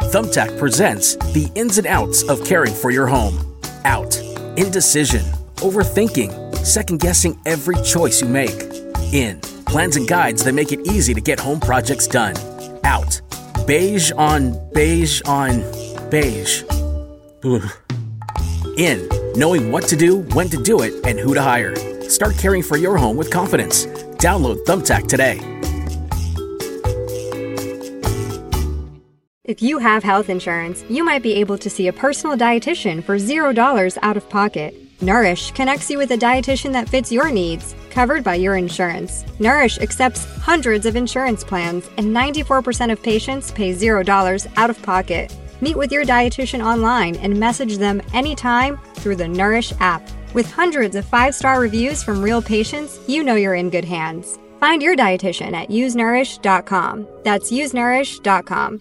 Thumbtack presents the ins and outs of caring for your home. Out. Indecision. Overthinking. Second-guessing every choice you make. In. Plans and guides that make it easy to get home projects done. Out. Beige on beige on beige. Ugh. In. Knowing what to do, when to do it, and who to hire. Start caring for your home with confidence. Download Thumbtack today. If you have health insurance, you might be able to see a personal dietitian for $0 out of pocket. Nourish connects you with a dietitian that fits your needs, covered by your insurance. Nourish accepts hundreds of insurance plans, and 94% of patients pay $0 out of pocket. Meet with your dietitian online and message them anytime through the Nourish app. With hundreds of 5-star reviews from real patients, you know you're in good hands. Find your dietitian at usenourish.com. That's usenourish.com.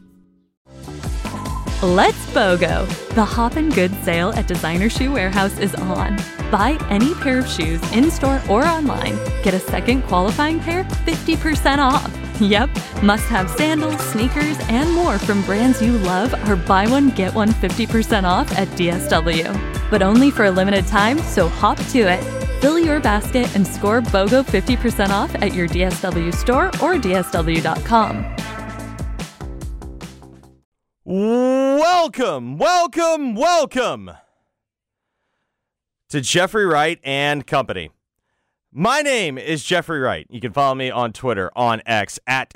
Let's BOGO! The Hoppin' Good sale at Designer Shoe Warehouse is on. Buy any pair of shoes in-store or online. Get a second qualifying pair 50% off. Yep, must-have sandals, sneakers, and more from brands you love are buy one, get one 50% off at DSW. But only for a limited time, so hop to it. Fill your basket and score BOGO 50% off at your DSW store or DSW.com. Welcome to Jeffrey Wright and Company. My name is Jeffrey Wright. You can follow me on Twitter, on X, at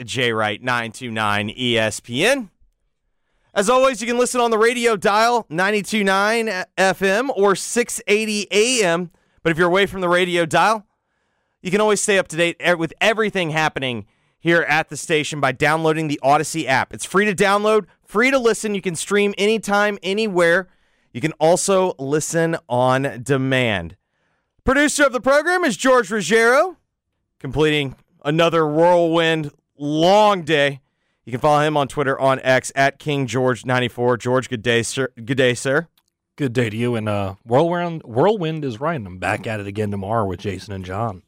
JWright929ESPN. As always, you can listen on the radio dial, 92.9 FM or 680 AM. But if you're away from the radio dial, you can always stay up to date with everything happening here at the station by downloading the Odyssey app. It's free to download, free to listen. You can stream anytime, anywhere. You can also listen on demand. Producer of the program is George Ruggiero, completing another whirlwind long day. You can follow him on Twitter, on X, at KingGeorge94. George, good day, sir. Good day, sir. Good day to you. And whirlwind is right. I'm back at it again tomorrow with Jason and John.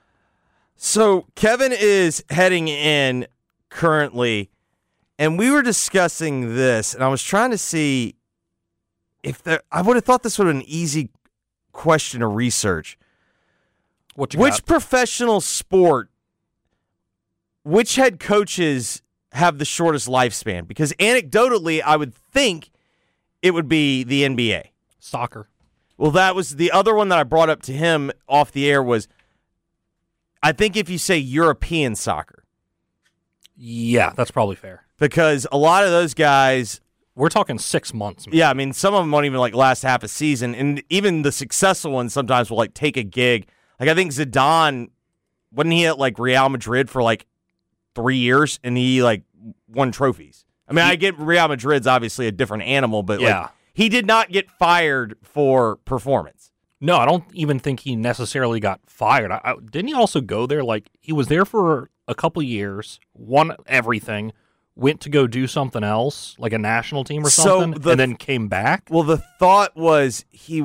So Kevin is heading in currently, and we were discussing this, and I was trying to see if I would have thought this would have been an easy question to research. Which professional sport, which head coaches have the shortest lifespan? Because anecdotally, I would think it would be the NBA. Soccer. Well, that was the other one that I brought up to him off the air was, I think if you say European soccer. Yeah, that's probably fair. Because a lot of those guys, we're talking 6 months. Man. Yeah, I mean, some of them won't even last half a season. And even the successful ones sometimes will take a gig. I think Zidane, wasn't he at Real Madrid for 3 years and he won trophies? I mean, I get Real Madrid's obviously a different animal, but yeah. He did not get fired for performance. No, I don't even think he necessarily got fired. Didn't he also go there? He was there for a couple years, won everything, went to go do something else, like a national team or something, and then came back? Well, the thought was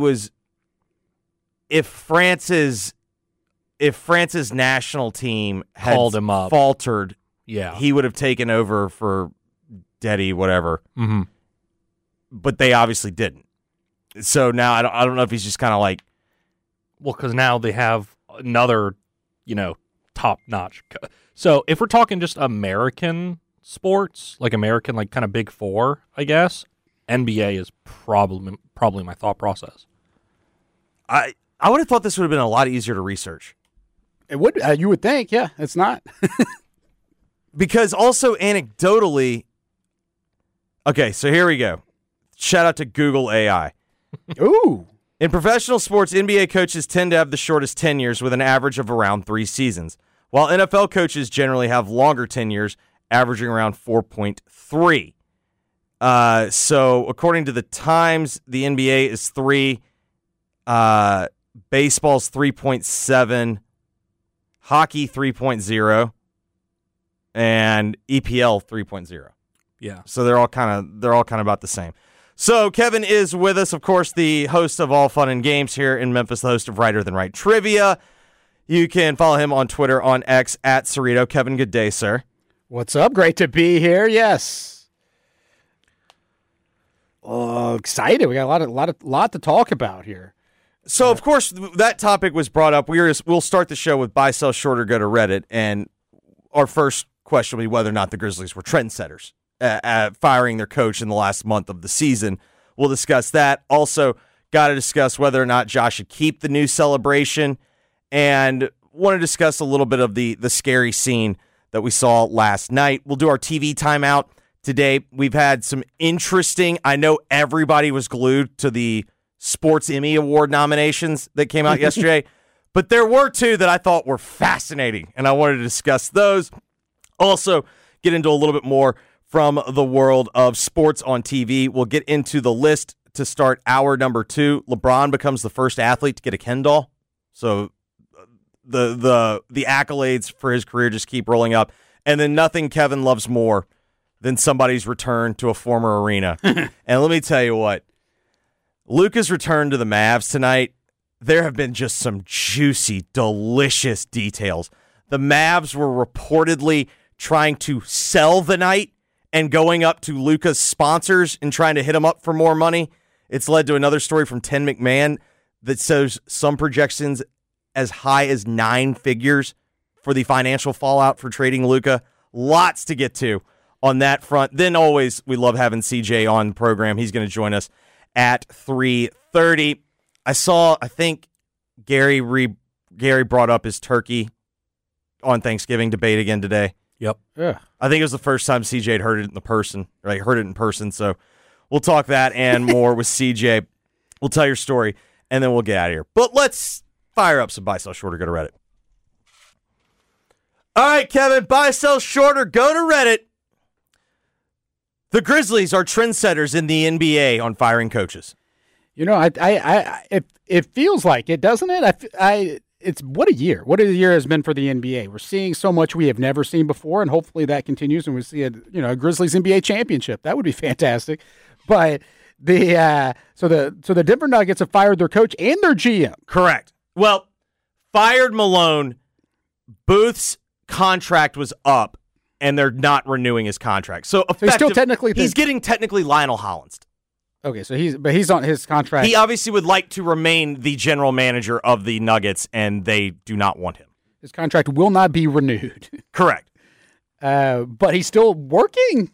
if France's national team had called him up, faltered, yeah, he would have taken over for Deddy, whatever. Mm-hmm. But they obviously didn't. So now I don't know if he's just kind of well, because now they have another, top-notch. So if we're talking just American sports, American, kind of Big Four, I guess, NBA is probably my thought process. I would have thought this would have been a lot easier to research. It would, you would think, yeah. It's not. Because also anecdotally, okay, so here we go. Shout out to Google AI. Ooh. In professional sports, NBA coaches tend to have the shortest tenures with an average of around 3 seasons, while NFL coaches generally have longer tenures, averaging around 4.3. So according to the Times, the NBA is 3, baseball's 3.7, hockey 3.0, and EPL 3.0. Yeah. So they're all kind of about the same. So Kevin is with us, of course, the host of All Fun and Games here in Memphis, the host of Writer Than Right Trivia. You can follow him on Twitter, on X, at Cerrito. Kevin, good day, sir. What's up? Great to be here. Yes. Excited. We got a lot to talk about here. So, of course, that topic was brought up. We'll start the show with buy, sell, short, or go to Reddit. And our first question will be whether or not the Grizzlies were trendsetters at firing their coach in the last month of the season. We'll discuss that. Also, got to discuss whether or not Josh should keep the new celebration. And want to discuss a little bit of the scary scene that we saw last night. We'll do our TV timeout today. We've had some interesting, I know everybody was glued to the Sports Emmy Award nominations that came out yesterday, but there were two that I thought were fascinating, and I wanted to discuss those. Also, get into a little bit more from the world of sports on TV. We'll get into the list to start hour number 2. LeBron becomes the first athlete to get a Ken doll. So the accolades for his career just keep rolling up. And then nothing Kevin loves more than somebody's return to a former arena. And let me tell you what, Luka's return to the Mavs tonight, there have been just some juicy, delicious details. The Mavs were reportedly trying to sell the night and going up to Luka's sponsors and trying to hit him up for more money. It's led to another story from Ten McMahon that shows some projections as high as 9 figures for the financial fallout for trading Luka. Lots to get to on that front. Then always, we love having CJ on the program. He's going to join us at 3:30. I think Gary brought up his turkey on Thanksgiving debate again today. Yep. Yeah. I think it was the first time CJ had heard it in person. So we'll talk that and more with CJ. We'll tell your story, and then we'll get out of here. But let's fire up some buy, sell, short, or go to Reddit. All right, Kevin, buy, sell, short, or go to Reddit. The Grizzlies are trendsetters in the NBA on firing coaches. You know, it feels like it, doesn't it? It's what a year. What a year has been for the NBA. We're seeing so much we have never seen before, and hopefully that continues, and we see a Grizzlies NBA championship. That would be fantastic. But so the Denver Nuggets have fired their coach and their GM. Correct. Well, fired Malone. Booth's contract was up, and they're not renewing his contract. So he's still technically he's getting Lionel Hollins. Okay, so he's on his contract. He obviously would like to remain the general manager of the Nuggets, and they do not want him. His contract will not be renewed. Correct. But he's still working.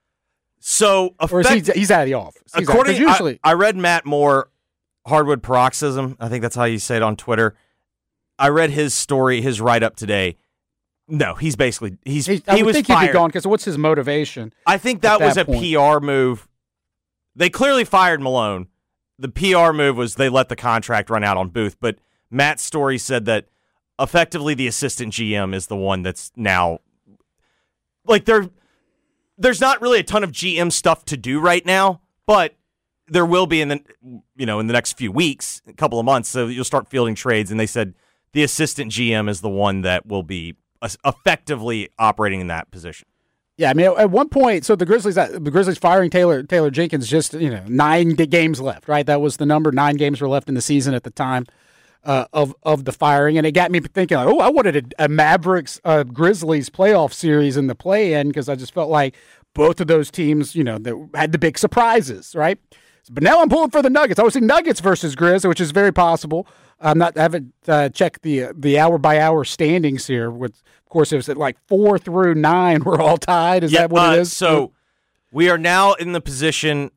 So or he's out of the office. I read Matt Moore, Hardwood Paroxysm. I think that's how you say it on Twitter. I read his story, his write-up today. No, he's basically he was think fired. He'd be gone because what's his motivation? I think that was a PR move. They clearly fired Malone. The PR move was they let the contract run out on Booth. But Matt's story said that effectively the assistant GM is the one that's now like there's not really a ton of GM stuff to do right now, but there will be in the next few weeks, a couple of months. So you'll start fielding trades, and they said the assistant GM is the one that will be effectively operating in that position. Yeah, I mean, at one point, so the Grizzlies firing Taylor Jenkins, just 9 games left, right? That was the number. 9 games were left in the season at the time of the firing, and it got me thinking, like, I wanted a Mavericks Grizzlies playoff series in the play-in because I just felt like both of those teams, that had the big surprises, right? But now I'm pulling for the Nuggets. I was saying Nuggets versus Grizz, which is very possible. I haven't checked the hour-by-hour standings here. Of course, it was at like 4 through 9 we're all tied. Is that what it is? So we are now in the position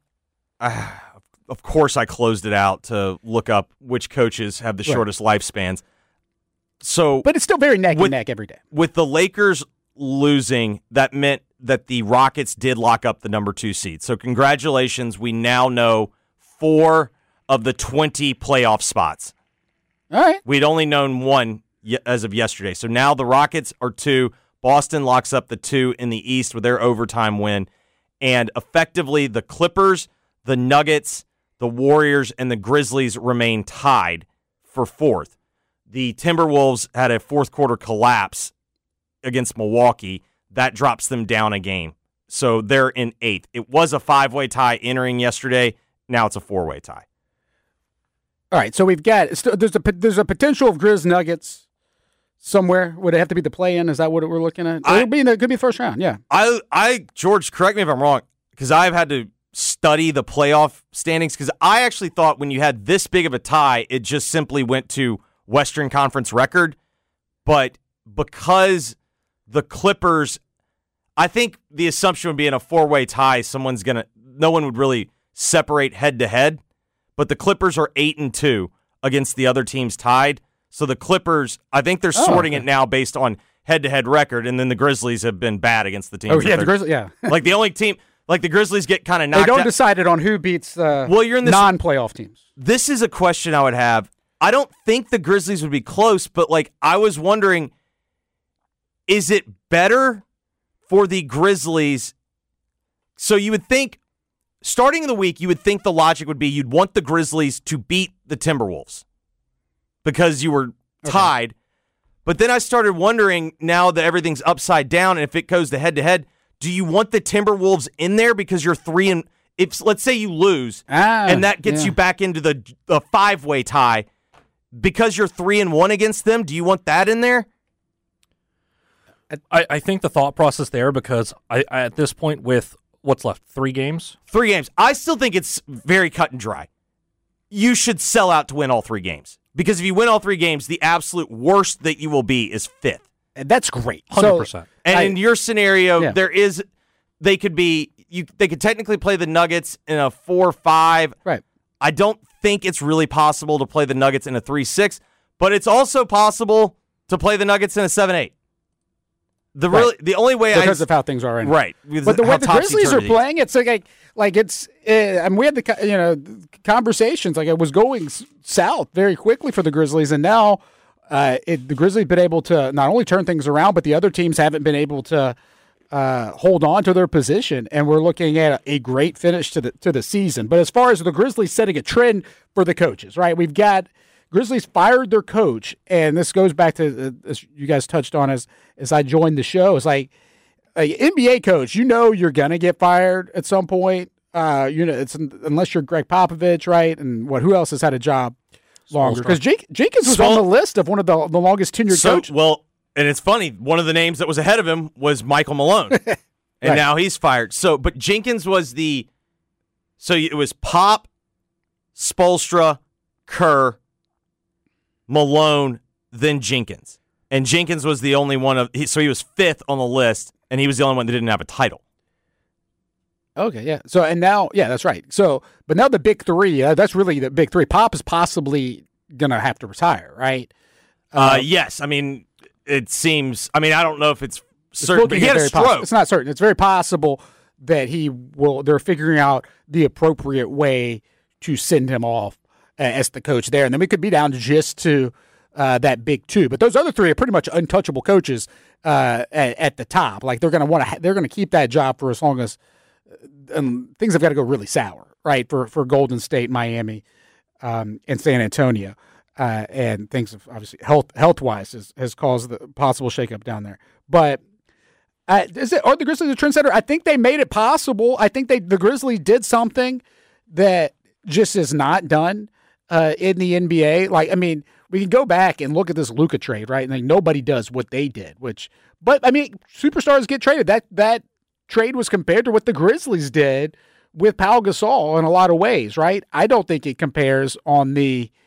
of course, I closed it out to look up which coaches have the shortest lifespans. But it's still very neck and neck every day. With the Lakers losing, that meant that the Rockets did lock up the number 2 seed. So congratulations. We now know 4 of the 20 playoff spots. All right. We'd only known 1 as of yesterday. So now the Rockets are 2. Boston locks up the 2 in the East with their overtime win. And effectively, the Clippers, the Nuggets, the Warriors, and the Grizzlies remain tied for 4th. The Timberwolves had a fourth quarter collapse against Milwaukee. That drops them down a game. So they're in 8th. It was a 5-way tie entering yesterday. Now it's a 4-way tie. All right, so we've got there's a potential of Grizz Nuggets somewhere. Would it have to be the play-in? Is that what we're looking at? It could be the first round. Yeah. George, correct me if I'm wrong, because I've had to study the playoff standings, because I actually thought when you had this big of a tie, it just simply went to Western Conference record. But because the Clippers, I think the assumption would be in a 4-way tie, no one would really separate head to head. But the Clippers are 8-2 against the other teams tied. So the Clippers, I think they're sorting it now based on head-to-head record, and then the Grizzlies have been bad against the teams. Oh, yeah, the Grizzlies, yeah. Like the only team, like the Grizzlies get kind of knocked out. They don't decide it on who beats you're in this, non-playoff teams. This is a question I would have. I don't think the Grizzlies would be close, but like I was wondering, is it better for the Grizzlies? So you would think, starting in the week, you would think the logic would be you'd want the Grizzlies to beat the Timberwolves because you were tied. Okay. But then I started wondering, now that everything's upside down, and if it goes to head-to-head, do you want the Timberwolves in there because you're 3 if let's say you lose, and that gets you back into the 5-way tie, because you're 3-1 against them, do you want that in there? I think the thought process there, because I at this point with what's left, 3 games? 3 games. I still think it's very cut and dry. You should sell out to win all 3 games. Because if you win all 3 games, the absolute worst that you will be is 5th. And that's great. 100%. So, in your scenario, they could technically play the Nuggets in a 4-5. Right. I don't think it's really possible to play the Nuggets in a 3-6, but it's also possible to play the Nuggets in a 7-8. The only way because of how things are right now. Right. But the way the Grizzlies are playing, it's like it's and we had the conversations, like it was going south very quickly for the Grizzlies, and now the Grizzlies have been able to not only turn things around, but the other teams haven't been able to hold on to their position, and we're looking at a great finish to the season. But as far as the Grizzlies setting a trend for the coaches, right? We've got Grizzlies fired their coach, and this goes back to as you guys touched on as I joined the show. It's like an NBA coach, you're gonna get fired at some point. It's unless you're Greg Popovich, right? And who else has had a job longer? Because Jenkins was on the list of one of the longest tenured coaches. Well, and it's funny, one of the names that was ahead of him was Michael Malone, and now he's fired. So, but Jenkins was it was Pop, Spoelstra, Kerr, Malone, then Jenkins. And Jenkins was the only one so he was 5th on the list, and he was the only one that didn't have a title. Okay, yeah. So, and now, yeah, that's right. So, but now the big 3, that's really the big 3. Pop is possibly going to have to retire, right? Yes. I mean, it seems, I don't know if it's certain, but he had a stroke. It's not certain. It's very possible that they're figuring out the appropriate way to send him off as the coach there. And then we could be down just to that big 2. But those other 3 are pretty much untouchable coaches at the top. Like they're going to keep that job for as long as things have got to go really sour, right? For Golden State, Miami, and San Antonio. And things have obviously health-wise has caused the possible shakeup down there. But are the Grizzlies a trendsetter? I think they made it possible. I think the Grizzlies did something that just is not done in the NBA. We can go back and look at this Luka trade, right? And nobody does what they did. But superstars get traded. That trade was compared to what the Grizzlies did with Pau Gasol in a lot of ways, right? I don't think it compares on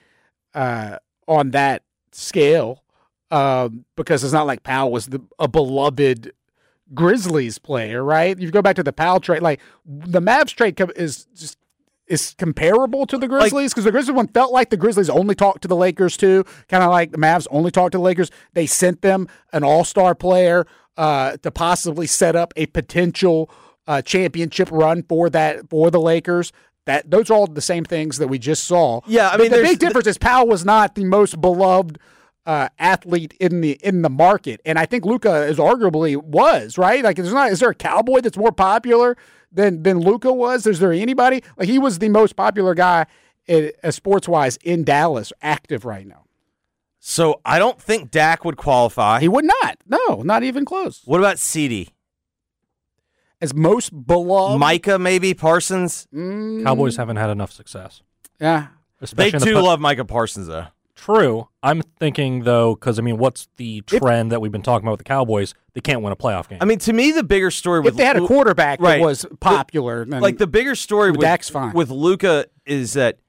that scale because it's not like Pau was a beloved Grizzlies player, right? You go back to the Pau trade, like the Mavs trade is comparable to the Grizzlies because the Grizzlies one felt like the Grizzlies only talked to the Lakers too, kind of like the Mavs only talked to the Lakers. They sent them an all-star player to possibly set up a potential championship run for the Lakers. Those are all the same things that we just saw. Yeah, the big difference is Powell was not the most beloved athlete in the market, and I think Luka is arguably was, right. Like, is there a Cowboy that's more popular than Luka was? Is there anybody? Like, he was the most popular guy sports wise in Dallas, active right now. So I don't think Dak would qualify. He would not. No, not even close. What about CD? As most beloved? Micah, maybe? Parsons? Cowboys haven't had enough success. Yeah. They love Micah Parsons, though. True. I'm thinking, though, because, what's the trend that we've been talking about with the Cowboys? They can't win a playoff game. To me, the bigger story if they had a quarterback that was popular. Then the bigger story with Luka is that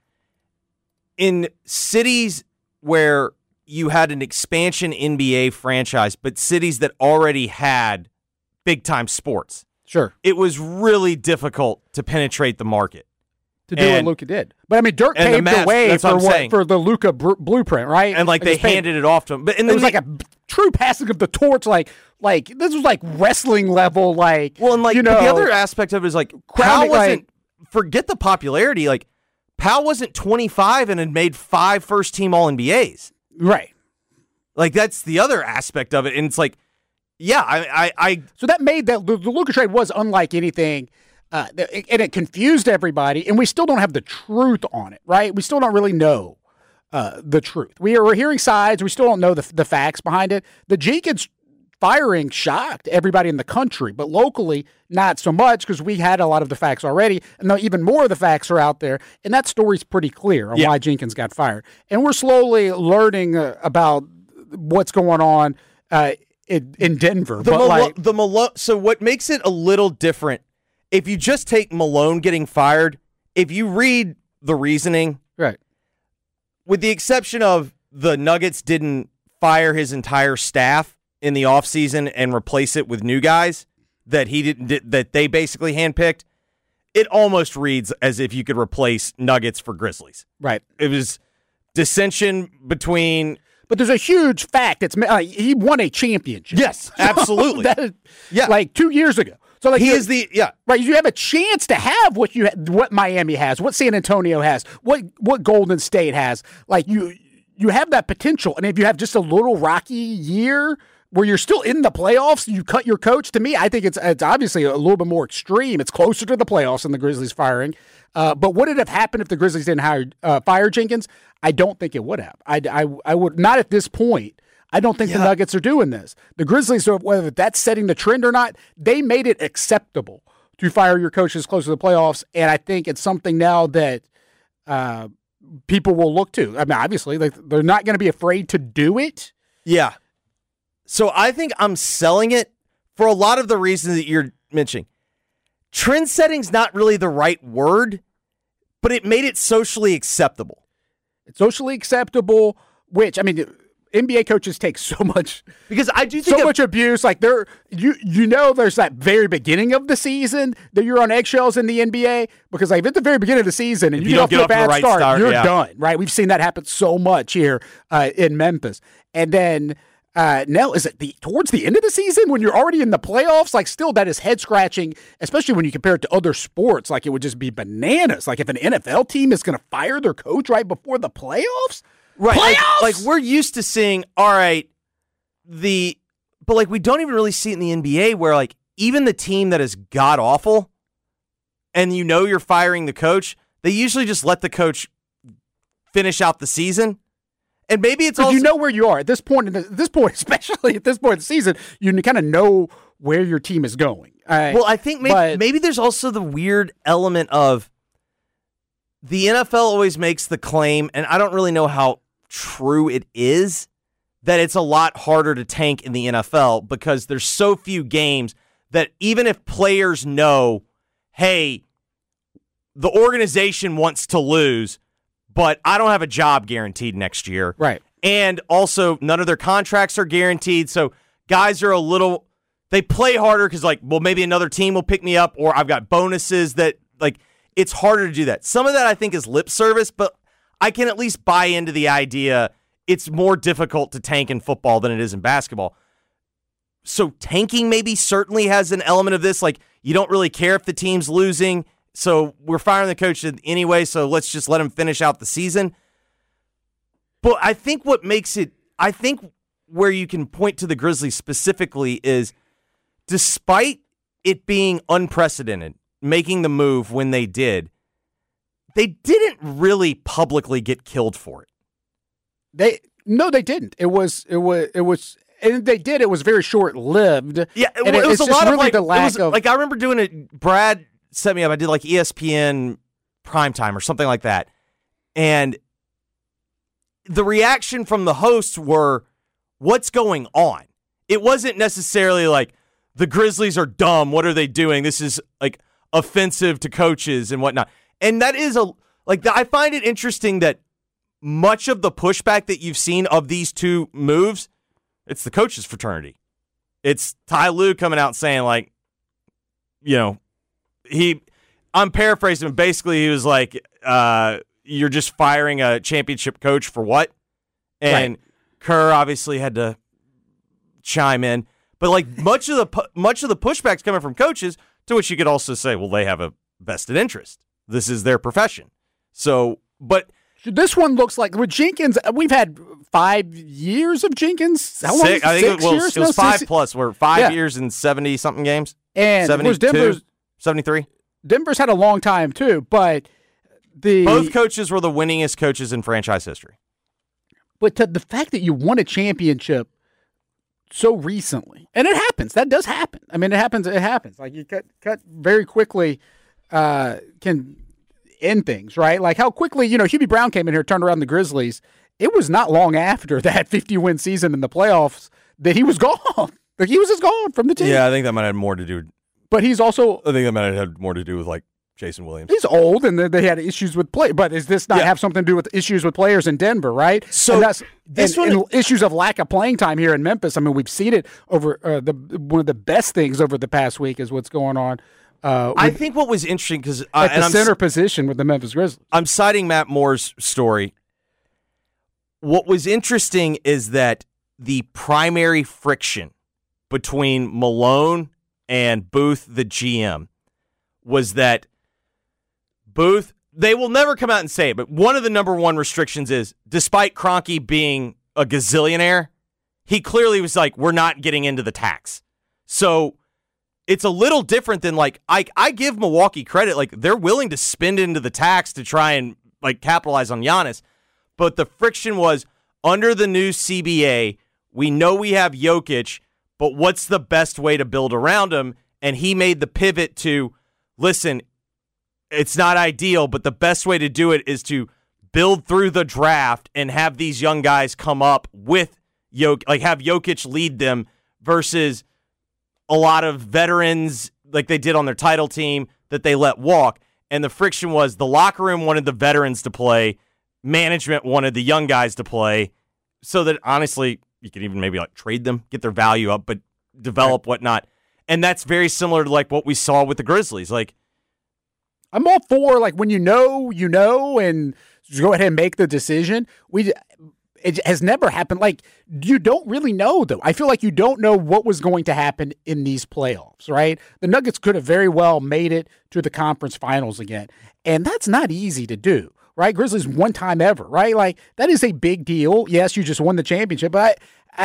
in cities where you had an expansion NBA franchise, but cities that already had big-time sports, sure, it was really difficult to penetrate the market. To do what Luka did. But, Dirk paved the way for the Luka blueprint, right? And, they handed it off to him. But, and it was like a true passing of the torch, like this was like wrestling level, but the other aspect of it is, Powell wasn't, forget the popularity, Powell wasn't 25 and had made 5 first-team All-NBAs. Right. That's the other aspect of it. And it's I So that made the Luka trade was unlike anything. And it confused everybody, and we still don't have the truth on it, right? We still don't really know the truth. We're hearing sides. We still don't know the facts behind it. The Jenkins firing shocked everybody in the country, but locally, not so much because we had a lot of the facts already, and even more of the facts are out there, and that story's pretty clear on why Jenkins got fired. And we're slowly learning about what's going on in Denver. So what makes it a little different, if you just take Malone getting fired, if you read the reasoning, right, with the exception of the Nuggets didn't fire his entire staff in the offseason and replace it with new guys that that they basically handpicked, it almost reads as if you could replace Nuggets for Grizzlies. Right. It was dissension between. But there's a huge fact. He won a championship. Yes, absolutely. So 2 years ago. So he is right. You have a chance to have what Miami has, what San Antonio has, what Golden State has. You have that potential, and if you have just a little rocky year where you're still in the playoffs, you cut your coach. To me, I think it's obviously a little bit more extreme. It's closer to the playoffs than the Grizzlies firing. But would it have happened if the Grizzlies didn't fire Jenkins? I don't think it would have. I would not at this point. I don't think the Nuggets are doing this. The Grizzlies, whether that's setting the trend or not, they made it acceptable to fire your coaches close to the playoffs, and I think it's something now that people will look to. Obviously, they're not going to be afraid to do it. Yeah. So I think I'm selling it for a lot of the reasons that you're mentioning. Trend setting's not really the right word, but it made it socially acceptable. It's socially acceptable, which, NBA coaches take so much because I do think much abuse. There's that very beginning of the season that you're on eggshells in the NBA because at the very beginning of the season and you get off to a bad start, you're done. Right? We've seen that happen so much here in Memphis, and then now is it towards the end of the season when you're already in the playoffs? Still that is head scratching, especially when you compare it to other sports. It would just be bananas. If an NFL team is going to fire their coach right before the playoffs. Right, we're used to seeing, all right, but we don't even really see it in the NBA where even the team that is god awful, and you're firing the coach, they usually just let the coach finish out the season, and maybe it's also where you are at this point. Especially at this point in the season, you kind of know where your team is going. Well, I think maybe there's also the weird element of the NFL always makes the claim, and I don't really know how true it is, that it's a lot harder to tank in the NFL because there's so few games that even if players know, hey, the organization wants to lose, but I don't have a job guaranteed next year. Right. And also none of their contracts are guaranteed. So guys are they play harder because maybe another team will pick me up or I've got bonuses that it's harder to do that. Some of that I think is lip service, but I can at least buy into the idea it's more difficult to tank in football than it is in basketball. So tanking maybe certainly has an element of this. You don't really care if the team's losing, so we're firing the coach anyway, so let's just let him finish out the season. But I think where you can point to the Grizzlies specifically is, despite it being unprecedented, making the move when they didn't really publicly get killed for it. They didn't. It was, and they did. It was very short lived. Yeah, it was a lot of really the lack of. I remember doing it. Brad set me up. I did ESPN primetime or something like that, and the reaction from the hosts were, what's going on? It wasn't necessarily like, the Grizzlies are dumb. What are they doing? This is like offensive to coaches and whatnot. And that is I find it interesting that much of the pushback that you've seen of these two moves, it's the coaches' fraternity. It's Ty Lue coming out saying, like, I'm paraphrasing, basically he was like, you're just firing a championship coach for what? And right. Kerr obviously had to chime in. But like much of the pushback's coming from coaches, to which you could also say, well, they have a vested interest. This is their profession. So, but this one looks like with Jenkins, we've had 5 years of Jenkins. How long? I think it was 5 plus. We're 5 years and 70-something games. And 72, 73. Denver's had a long time too, but both coaches were the winningest coaches in franchise history. But the fact that you won a championship so recently, and it happens. That does happen. I mean, it happens. Like you cut very quickly can end things, right? Like how quickly, Hubie Brown came in here, turned around the Grizzlies. It was not long after that 50-win season in the playoffs that he was gone. Like he was just gone from the team. Yeah, I think that might have more to do. But he's also. I think that might have had more to do with like Jason Williams. He's old, and they had issues with play. But does this not have something to do with issues with players in Denver, right? So and issues of lack of playing time here in Memphis. I mean, we've seen it over one of the best things over the past week is what's going on. I think what was interesting because at the center position with the Memphis Grizzlies. I'm citing Matt Moore's story. What was interesting is that the primary friction between Malone and Booth, the GM, was that Booth, they will never come out and say it, but one of the number one restrictions is, despite Kroenke being a gazillionaire, he clearly was like, we're not getting into the tax. So it's a little different than like, I give Milwaukee credit, like they're willing to spend into the tax to try and like capitalize on Giannis. But the friction was under the new CBA, we know we have Jokic, but what's the best way to build around him? And he made the pivot to, listen, it's not ideal, but the best way to do it is to build through the draft and have these young guys come up with Jokic, like have Jokic lead them versus a lot of veterans like they did on their title team that they let walk. And the friction was the locker room wanted the veterans to play, management wanted the young guys to play, so that honestly you could even maybe like trade them, get their value up, but develop whatnot. And that's very similar to like what we saw with the Grizzlies. Like, I'm all for like when you know, and just go ahead and make the decision. It has never happened. Like you don't really know though. I feel like you don't know what was going to happen in these playoffs, right? The Nuggets could have very well made it to the conference finals again, and that's not easy to do, right? Grizzlies one time ever, right? Like that is a big deal. Yes, you just won the championship, but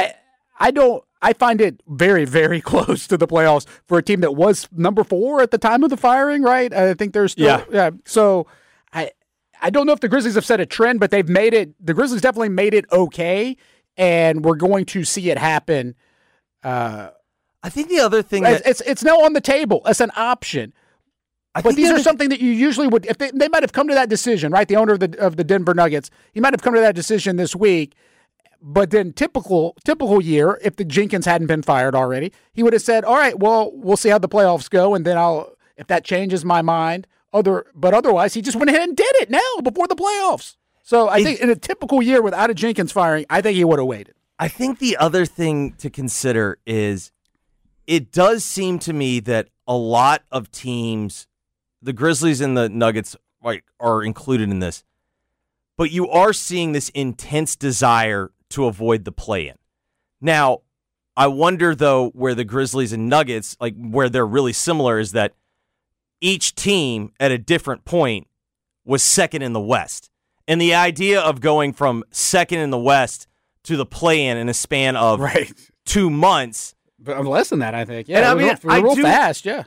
I find it very, very close to the playoffs for a team that was number 4 at the time of the firing, right? I think there's still, So I don't know if the Grizzlies have set a trend, but they've made it. The Grizzlies definitely made it okay, and we're going to see it happen. I think the other thing it's now on the table as an option. But these are something that you usually would. If they might have come to that decision, right? The owner of the Denver Nuggets, he might have come to that decision this week. But then typical year, if the Jenkins hadn't been fired already, he would have said, all right, well, we'll see how the playoffs go, and then if that changes my mind. But otherwise, he just went ahead and did it now before the playoffs. So I think in a typical year without a Jenkins firing, I think he would have waited. I think the other thing to consider is it does seem to me that a lot of teams, the Grizzlies and the Nuggets are included in this, but you are seeing this intense desire to avoid the play-in. Now, I wonder, though, where the Grizzlies and Nuggets, like where they're really similar, is that each team at a different point was second in the West. And the idea of going from second in the West to the play-in in a span of 2 months. But less than that, I think. Yeah, and I mean, real fast, yeah.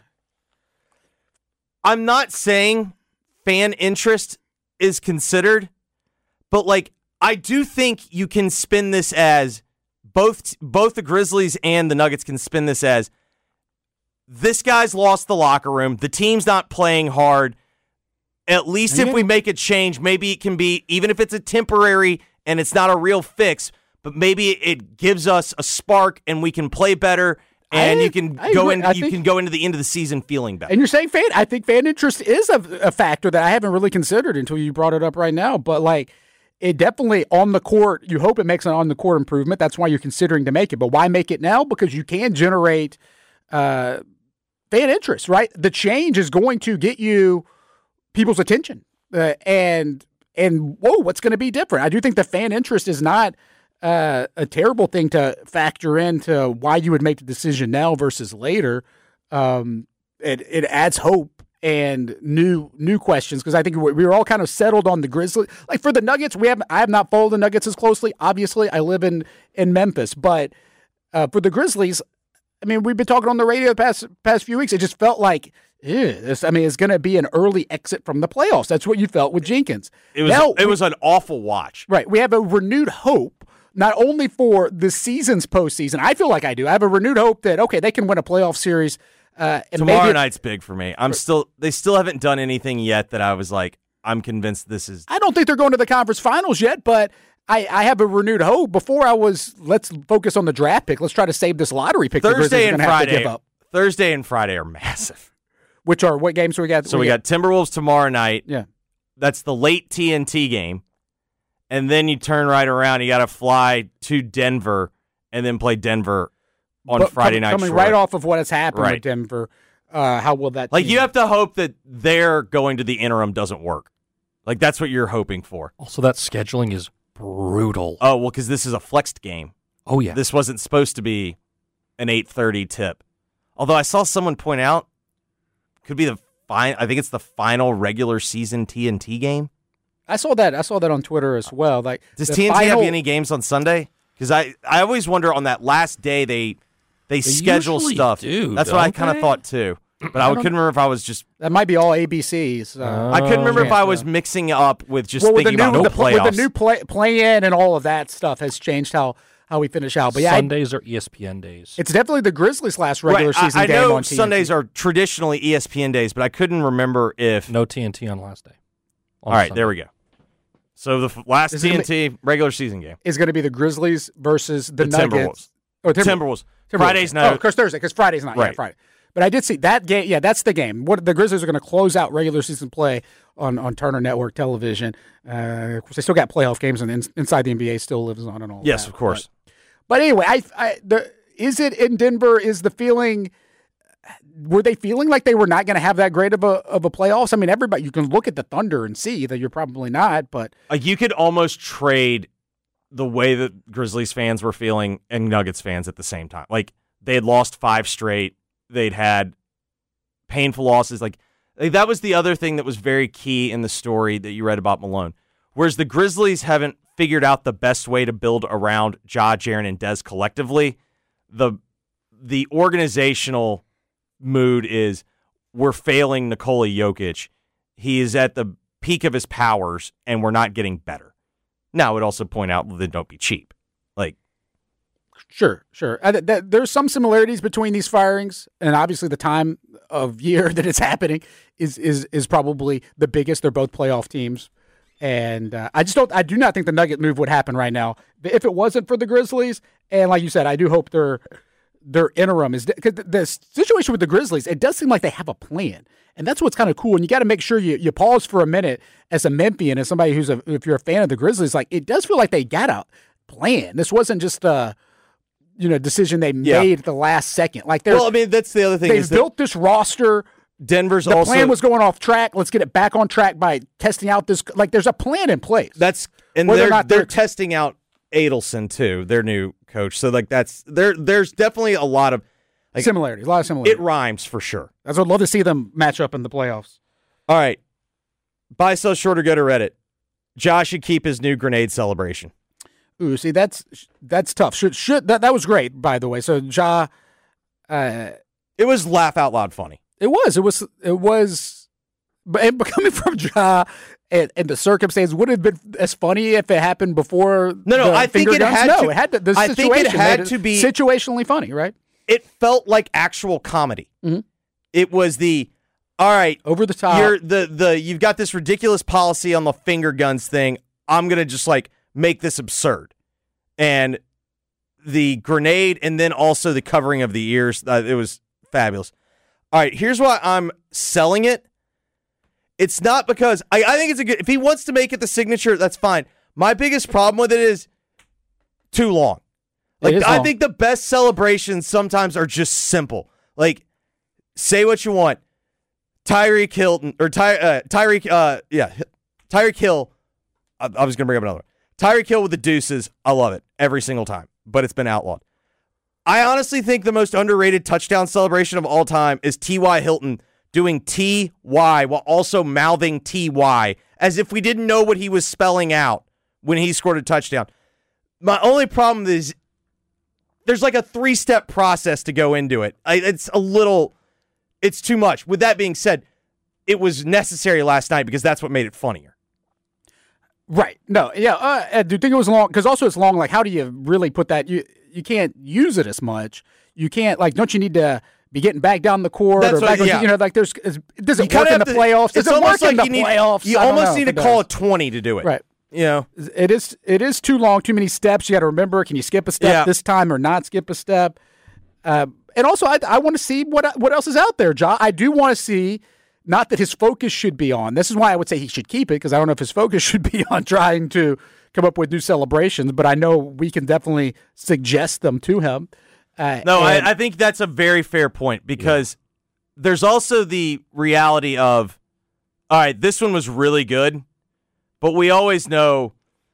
I'm not saying fan interest is considered, but like I do think you can spin this as both the Grizzlies and the Nuggets can spin this as this guy's lost the locker room. The team's not playing hard. At least if we make a change, maybe it can be, even if it's a temporary and it's not a real fix, but maybe it gives us a spark and we can play better. And you can go into the end of the season feeling better. And you're saying I think fan interest is a factor that I haven't really considered until you brought it up right now. But like, it definitely on the court. You hope it makes an on the court improvement. That's why you're considering to make it. But why make it now? Because you can generate fan interest, right? The change is going to get you people's attention, and whoa, what's going to be different? I do think the fan interest is not a terrible thing to factor into why you would make the decision now versus later. It adds hope and new questions, because I think we were all kind of settled on the Grizzlies. Like for the Nuggets, I have not followed the Nuggets as closely. Obviously, I live in Memphis, but for the Grizzlies, I mean, we've been talking on the radio the past few weeks. It just felt like it's going to be an early exit from the playoffs. That's what you felt with Jenkins. It was an awful watch. Right. We have a renewed hope, not only for the season's postseason. I feel like I do. I have a renewed hope that, okay, they can win a playoff series. And tomorrow night's big for me. They still haven't done anything yet that I was like, I'm convinced this is. I don't think they're going to the conference finals yet, but I have a renewed hope. Before let's focus on the draft pick. Let's try to save this lottery pick. Thursday and Friday are massive. Which are what games we got? So we got Timberwolves tomorrow night. Yeah. That's the late TNT game. And then you turn right around. You got to fly to Denver and then play Denver on Friday night. Coming right off of what has happened with Denver, how will that team? You have to hope that their going to the interim doesn't work. Like, that's what you're hoping for. Also, that scheduling is brutal. Oh, well, because this is a flexed game. Oh, yeah. This wasn't supposed to be an 8:30 tip. Although I saw someone point out, could be I think it's the final regular season TNT game. I saw that on Twitter as well. Like, does TNT have any games on Sunday? Because I always wonder on that last day they schedule stuff. That's what I kind of thought too. But I couldn't remember if I was just. That might be all ABCs. I couldn't remember if I was mixing up with just thinking about the playoffs. With the new play-in and all of that stuff has changed how we finish out. But yeah, Sundays are ESPN days. It's definitely the Grizzlies' last regular season game on TNT. I know Sundays are traditionally ESPN days, but I couldn't remember if. No TNT on last day. All right, there we go. So the last TNT regular season game is going to be the Grizzlies versus the Nuggets. Timberwolves. Friday's night. Oh, of course, Thursday, because Friday's not. Right. Yeah, Friday. But I did see that game. Yeah, that's the game. What the Grizzlies are going to close out regular season play on Turner Network Television. Of course, they still got playoff games, and Inside the NBA still lives on and all. Yes, that. Of course. But anyway, is it in Denver? Is the feeling? Were they feeling like they were not going to have that great of a playoffs? I mean, everybody, you can look at the Thunder and see that you're probably not. But you could almost trade the way that Grizzlies fans were feeling and Nuggets fans at the same time. Like, they had lost 5 straight. They'd had painful losses. Like that was the other thing that was very key in the story that you read about Malone. Whereas the Grizzlies haven't figured out the best way to build around Ja, Jaren, and Dez collectively, the organizational mood is we're failing Nikola Jokic. He is at the peak of his powers, and we're not getting better. Now, I would also point out, well, then don't be cheap. Like, Sure. There's some similarities between these firings, and obviously the time of year that it's happening is probably the biggest. They're both playoff teams, and I do not think the Nugget move would happen right now if it wasn't for the Grizzlies. And like you said, I do hope their interim is because the situation with the Grizzlies. It does seem like they have a plan, and that's what's kind of cool. And you got to make sure you pause for a minute as a Memphian, as somebody if you're a fan of the Grizzlies, like it does feel like they got a plan. This wasn't just decision they made at the last second. Like, that's the other thing. They've built this roster. The plan was going off track. Let's get it back on track by testing out this. Like, there's a plan in place. They're testing out Adelson too, their new coach. So like there's definitely a lot of similarities. It rhymes for sure. I'd love to see them match up in the playoffs. All right, buy, sell short, or go to Reddit. Josh should keep his new grenade celebration. Ooh, see, that's tough. Should that was great, by the way. So Ja, it was laugh out loud funny. It was, but coming from Ja and the circumstance would have been as funny if it happened before. No, I think it had to. No, it had to. I think it had to be situationally funny, right? It felt like actual comedy. Mm-hmm. It was all right, over the top. You've got this ridiculous policy on the finger guns thing. I'm gonna just like make this absurd. And the grenade and then also the covering of the ears, it was fabulous. All right, here's why I'm selling it. It's not because I think it's a good. If he wants to make it the signature, that's fine. My biggest problem with it is too long. Like I think the best celebrations sometimes are just simple. Like say what you want. Tyreek Hill or Tyreek Hill. I was gonna bring up another one. Tyreek Hill with the deuces. I love it every single time, but it's been outlawed. I honestly think the most underrated touchdown celebration of all time is T.Y. Hilton doing T.Y. while also mouthing T.Y. as if we didn't know what he was spelling out when he scored a touchdown. My only problem is there's like a 3-step process to go into it. It's too much. With that being said, it was necessary last night because that's what made it funnier. Right. No, yeah. I do think it was long because also it's long. Like, how do you really put that? You can't use it as much. You can't, like, don't you need to be getting back down the court? Does it work in the playoffs? Does it work in the playoffs? You almost need to call it 20 to do it. Right. You know, it is too long, too many steps. You got to remember, can you skip a step this time or not skip a step? And also, I want to see what else is out there, Ja. I do want to see, not that his focus should be on. This is why I would say he should keep it, because I don't know if his focus should be on trying to come up with new celebrations, but I know we can definitely suggest them to him. I think that's a very fair point, because there's also the reality of, all right, this one was really good, but we always know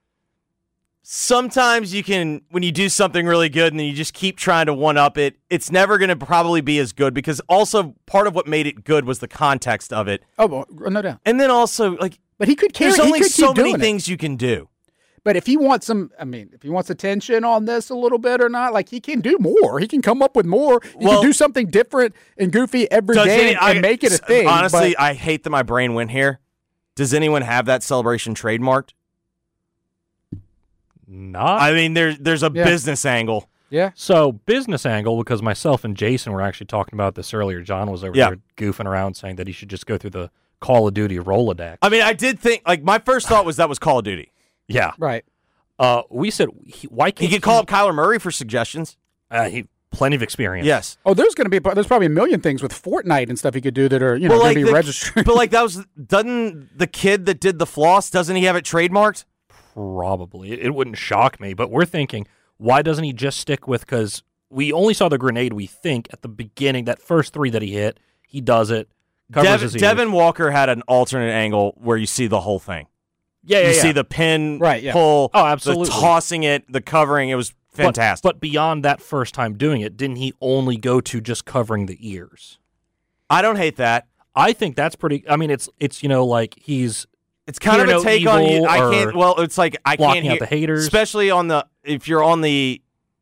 sometimes you can, when you do something really good and then you just keep trying to one-up it, it's never going to probably be as good, because also part of what made it good was the context of it. Oh, well, no doubt. And then also, like, but he could carry. There's only so many things you can do. But if he wants if he wants attention on this a little bit or not, like, he can do more. He can come up with more. He can do something different and goofy every game and make it a thing. Honestly, I hate that my brain went here. Does anyone have that celebration trademarked? Not. I mean, there's a business angle. Yeah. So business angle, because myself and Jason were actually talking about this earlier. John was over there goofing around saying that he should just go through the Call of Duty Rolodex. I mean, I did think, like, my first thought was that was Call of Duty. Yeah. Right. We said, why can't he could call up Kyler Murray for suggestions? He plenty of experience. Yes. Oh, there's probably a million things with Fortnite and stuff he could do that are going to be registered. But like doesn't the kid that did the floss, doesn't he have it trademarked? Probably. It wouldn't shock me, but we're thinking, why doesn't he just stick with, because we only saw the grenade, we think, at the beginning, that first 3 that he hit, he does it, covers his ears. Devin Walker had an alternate angle where you see the whole thing. You see the pin pull, oh, absolutely. the tossing it, the covering. It was fantastic. But beyond that first time doing it, didn't he only go to just covering the ears? I don't hate that. I think that's pretty. I mean, it's like he's. It's kind of a take on you. I can't. Well, it's like I can't hear out the haters, especially if you're on the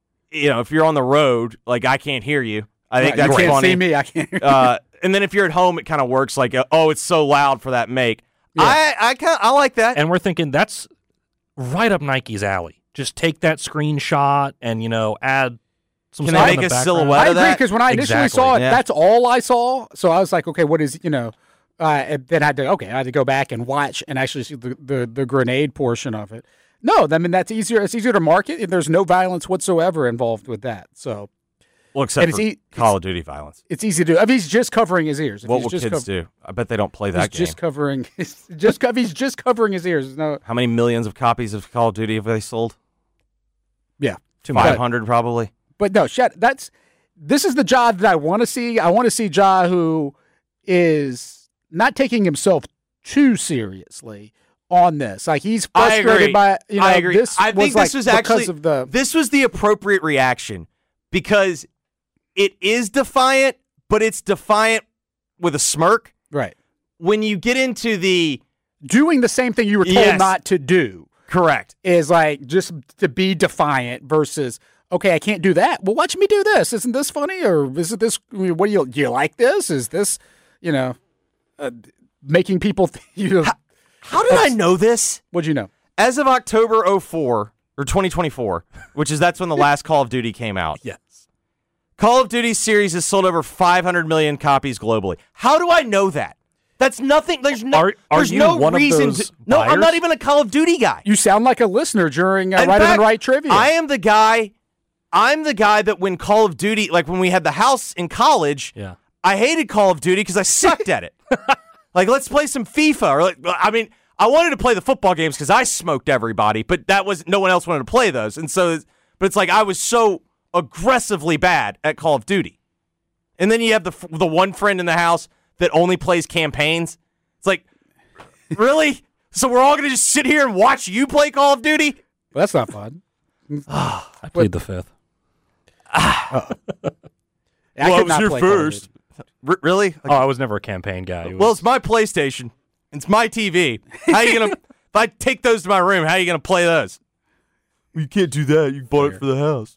road. Like, I can't hear you. I think that's funny. You can't see me. I can't hear you. And then if you're at home, it kind of works like, it's so loud for that make. Yeah. I like that. And we're thinking that's right up Nike's alley. Just take that screenshot and add some. Can they make a silhouette of that? I agree, because when I initially saw it, that's all I saw. So I was like, okay, what is and then I had to go back and watch and actually see the grenade portion of it. No, I mean, that's easier. It's easier to market, and there's no violence whatsoever involved with that. So. Well, except for Call of Duty violence. It's easy to do. I mean, he's just covering his ears. What will kids do? I bet they don't play that game. He's just covering his ears. No. How many millions of copies of Call of Duty have they sold? Yeah. 500 probably. But no, this is the Ja that I want to see. I want to see Ja who is not taking himself too seriously on this. Like, he's frustrated by, I agree. This I think this was actually this was the appropriate reaction, because it is defiant, but it's defiant with a smirk. Right. When you get into the doing the same thing you were told not to do. Correct. Is like just to be defiant versus, okay, I can't do that. Well, watch me do this. Isn't this funny? Or is it this? What do you like this? Is this, making people How did I know this? What'd you know? As of October 04 or 2024, that's when the last Call of Duty came out. Yes. Call of Duty series has sold over 500 million copies globally. How do I know that? That's nothing. There's no Are you no one reason of those to. No, buyers? I'm not even a Call of Duty guy. You sound like a listener during In Right fact, on Right Trivia. I'm the guy that when Call of Duty, like when we had the house in college, Yeah. I hated Call of Duty because I sucked at it. Like, let's play some FIFA. Or I wanted to play the football games because I smoked everybody, but no one else wanted to play those. And so, but it's like I was so aggressively bad at Call of Duty. And then you have the one friend in the house that only plays campaigns. It's like, really? So we're all going to just sit here and watch you play Call of Duty? Well, that's not fun. I played the 5th. I could not play Call of Duty. Really? Oh, I was never a campaign guy. Well, it's my PlayStation. It's my TV. How are you going to, if I take those to my room, how are you going to play those? Well, you can't do that. You bought it for the house.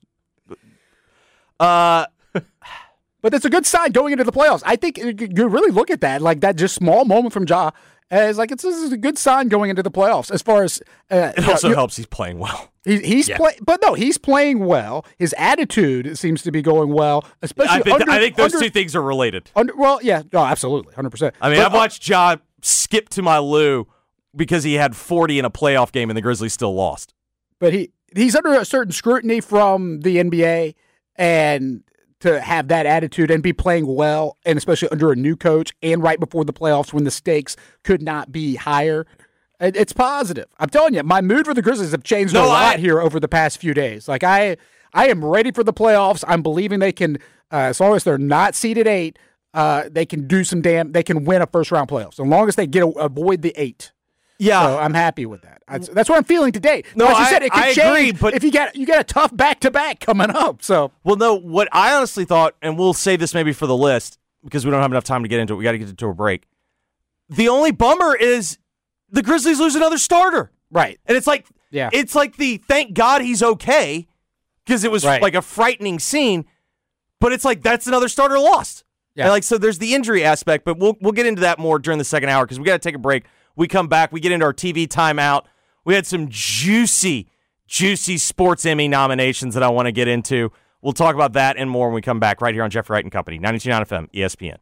But it's a good sign going into the playoffs. I think you really look at that, like that just small moment from Ja, as like this is a good sign going into the playoffs. As far as it also helps he's playing well. He's playing well. His attitude seems to be going well, especially. I think those two things are related. Absolutely, 100%. I mean, I've watched Ja skip to my loo because he had 40 in a playoff game and the Grizzlies still lost. But he's under a certain scrutiny from the NBA, and to have that attitude and be playing well, and especially under a new coach and right before the playoffs when the stakes could not be higher, it's positive. I'm telling you, my mood for the Grizzlies have changed a lot here over the past few days. Like I am ready for the playoffs. I'm believing they can, as long as they're not seeded 8, they can do they can win a first round playoffs. As long as they avoid the 8. Yeah, so I'm happy with that. That's what I'm feeling today. No, as you said, it could change agree, but if you got a tough back-to-back coming up. So, well, no, what I honestly thought, and we'll save this maybe for the list because we don't have enough time to get into it. We got to get into a break. The only bummer is the Grizzlies lose another starter, right? And it's like, it's like the thank God he's okay because it was like a frightening scene, but it's like that's another starter lost. Yeah, and like so there's the injury aspect, but we'll get into that more during the second hour because we got to take a break. We come back, we get into our TV timeout. We had some juicy Sports Emmy nominations that I want to get into. We'll talk about that and more when we come back right here on Jeffrey Wright & Company, 92.9 FM, ESPN.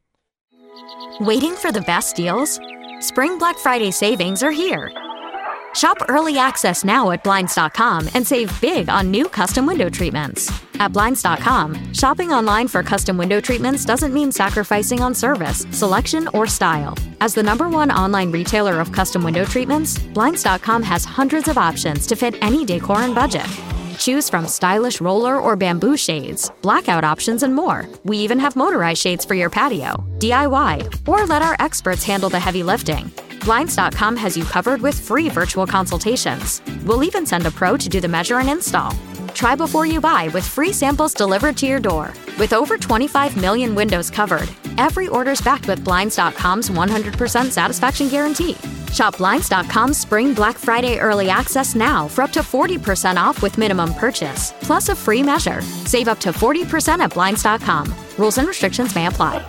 Waiting for the best deals? Spring Black Friday savings are here. Shop early access now at Blinds.com and save big on new custom window treatments. At Blinds.com, shopping online for custom window treatments doesn't mean sacrificing on service, selection, or style. As the #1 online retailer of custom window treatments, Blinds.com has hundreds of options to fit any decor and budget. Choose from stylish roller or bamboo shades, blackout options, and more. We even have motorized shades for your patio, DIY, or let our experts handle the heavy lifting. Blinds.com has you covered with free virtual consultations. We'll even send a pro to do the measure and install. Try before you buy with free samples delivered to your door. With over 25 million windows covered, every order's backed with Blinds.com's 100% satisfaction guarantee. Shop Blinds.com's Spring Black Friday early access now for up to 40% off with minimum purchase, plus a free measure. Save up to 40% at Blinds.com. Rules and restrictions may apply.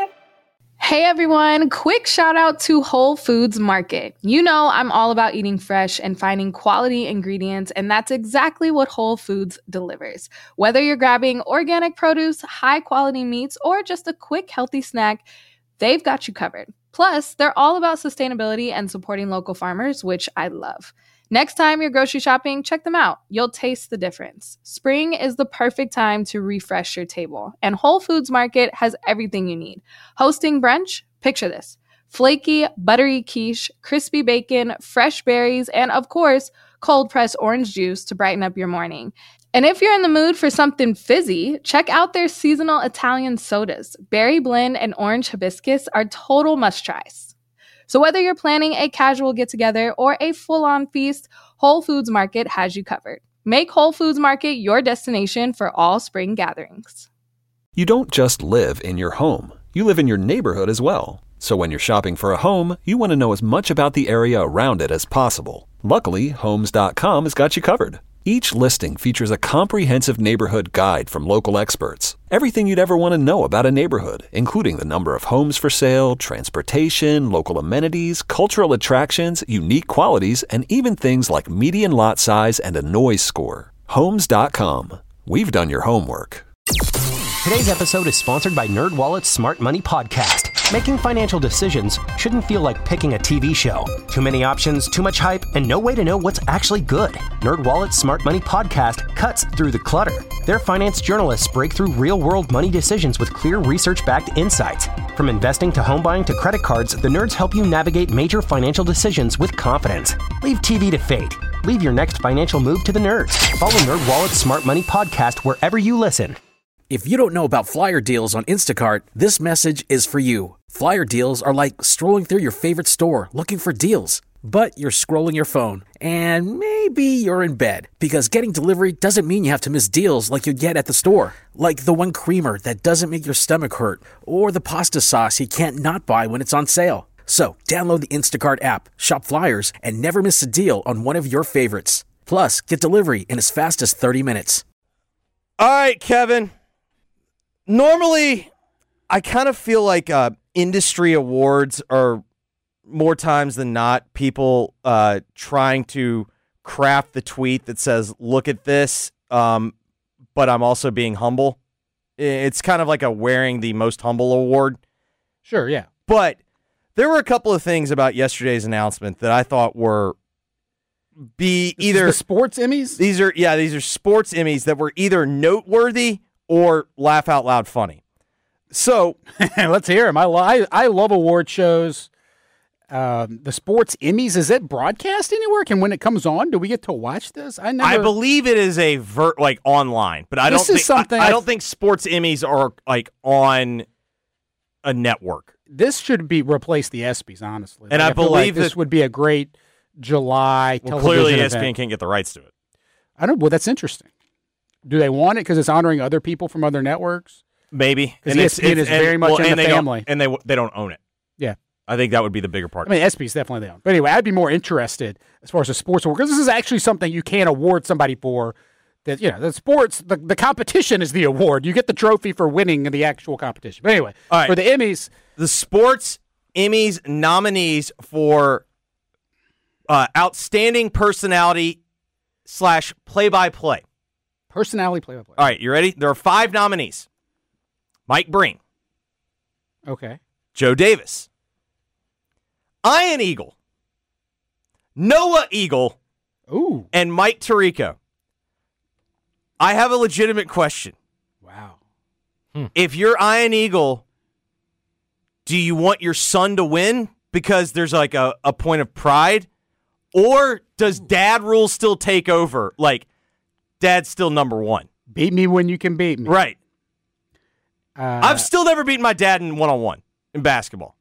Hey everyone, quick shout out to Whole Foods Market. You know I'm all about eating fresh and finding quality ingredients, and that's exactly what Whole Foods delivers. Whether you're grabbing organic produce, high quality meats, or just a quick healthy snack, they've got you covered. Plus, they're all about sustainability and supporting local farmers, which I love. Next time you're grocery shopping, check them out. You'll taste the difference. Spring is the perfect time to refresh your table, and Whole Foods Market has everything you need. Hosting brunch? Picture this. Flaky, buttery quiche, crispy bacon, fresh berries, and of course, cold-pressed orange juice to brighten up your morning. And if you're in the mood for something fizzy, check out their seasonal Italian sodas. Berry blend and orange hibiscus are total must-tries. So whether you're planning a casual get-together or a full-on feast, Whole Foods Market has you covered. Make Whole Foods Market your destination for all spring gatherings. You don't just live in your home. You live in your neighborhood as well. So when you're shopping for a home, you want to know as much about the area around it as possible. Luckily, Homes.com has got you covered. Each listing features a comprehensive neighborhood guide from local experts. Everything you'd ever want to know about a neighborhood, including the number of homes for sale, transportation, local amenities, cultural attractions, unique qualities, and even things like median lot size and a noise score. Homes.com. We've done your homework. Today's episode is sponsored by NerdWallet's Smart Money Podcast. Making financial decisions shouldn't feel like picking a TV show. Too many options, too much hype, and no way to know what's actually good. NerdWallet's Smart Money Podcast cuts through the clutter. Their finance journalists break through real-world money decisions with clear research-backed insights. From investing to home buying to credit cards, the nerds help you navigate major financial decisions with confidence. Leave TV to fate. Leave your next financial move to the nerds. Follow NerdWallet's Smart Money Podcast wherever you listen. If you don't know about flyer deals on Instacart, this message is for you. Flyer deals are like strolling through your favorite store looking for deals. But you're scrolling your phone, and maybe you're in bed, because getting delivery doesn't mean you have to miss deals like you'd get at the store. Like the one creamer that doesn't make your stomach hurt, or the pasta sauce you can't not buy when it's on sale. So download the Instacart app, shop flyers, and never miss a deal on one of your favorites. Plus, get delivery in as fast as 30 minutes. All right, Kevin. Normally, I kind of feel like industry awards are more times than not people trying to craft the tweet that says, look at this, but I'm also being humble. It's kind of like a wearing the most humble award. Sure, yeah. But there were a couple of things about yesterday's announcement that I thought were either the sports Emmys? These are sports Emmys that were either noteworthy or laugh out loud funny. So let's hear them. I love award shows. The sports Emmys, is it broadcast anywhere? Can when it comes on, do we get to watch this? I believe it is online, but I don't think sports Emmys are like on a network. This should replace the ESPYs, honestly. And I believe this would be a great July television clearly event. ESPN can't get the rights to it. Well, that's interesting. Do they want it because it's honoring other people from other networks? Maybe. Because ESPN is very much in the family. And they don't own it. Yeah. I think that would be the bigger part. I mean, ESPYs definitely they own. But anyway, I'd be more interested as far as a sports award, because this is actually something you can't award somebody for. That the sports, the competition is the award. You get the trophy for winning in the actual competition. But anyway, all right. For the Emmys, the sports Emmys nominees for outstanding personality / play-by-play. Personality play-by-play. All right, you ready? There are 5 nominees. Mike Breen. Okay. Joe Davis. Ian Eagle. Noah Eagle. Ooh. And Mike Tirico. I have a legitimate question. Wow. If you're Ian Eagle, do you want your son to win because there's like a point of pride? Or does dad rule still take over? Like, dad's still number one. Beat me when you can beat me. Right. I've still never beaten my dad in one-on-one in basketball.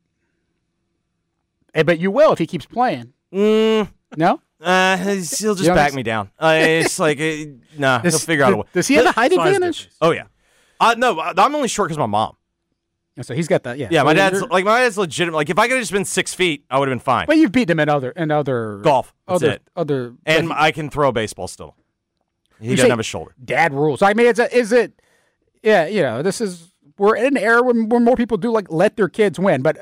But you will if he keeps playing. No? He'll just back me down. It's like, he'll figure out a way. Does he have a height advantage? Oh, yeah. No, I'm only short because of my mom. So he's got that, yeah. Yeah, my dad's legitimate. Like, if I could have just been 6 feet, I would have been fine. But you've beaten him in other golf. That's it. And I can throw a baseball still. He doesn't have a shoulder. Dad rules. I mean, we're in an era where more people do let their kids win, but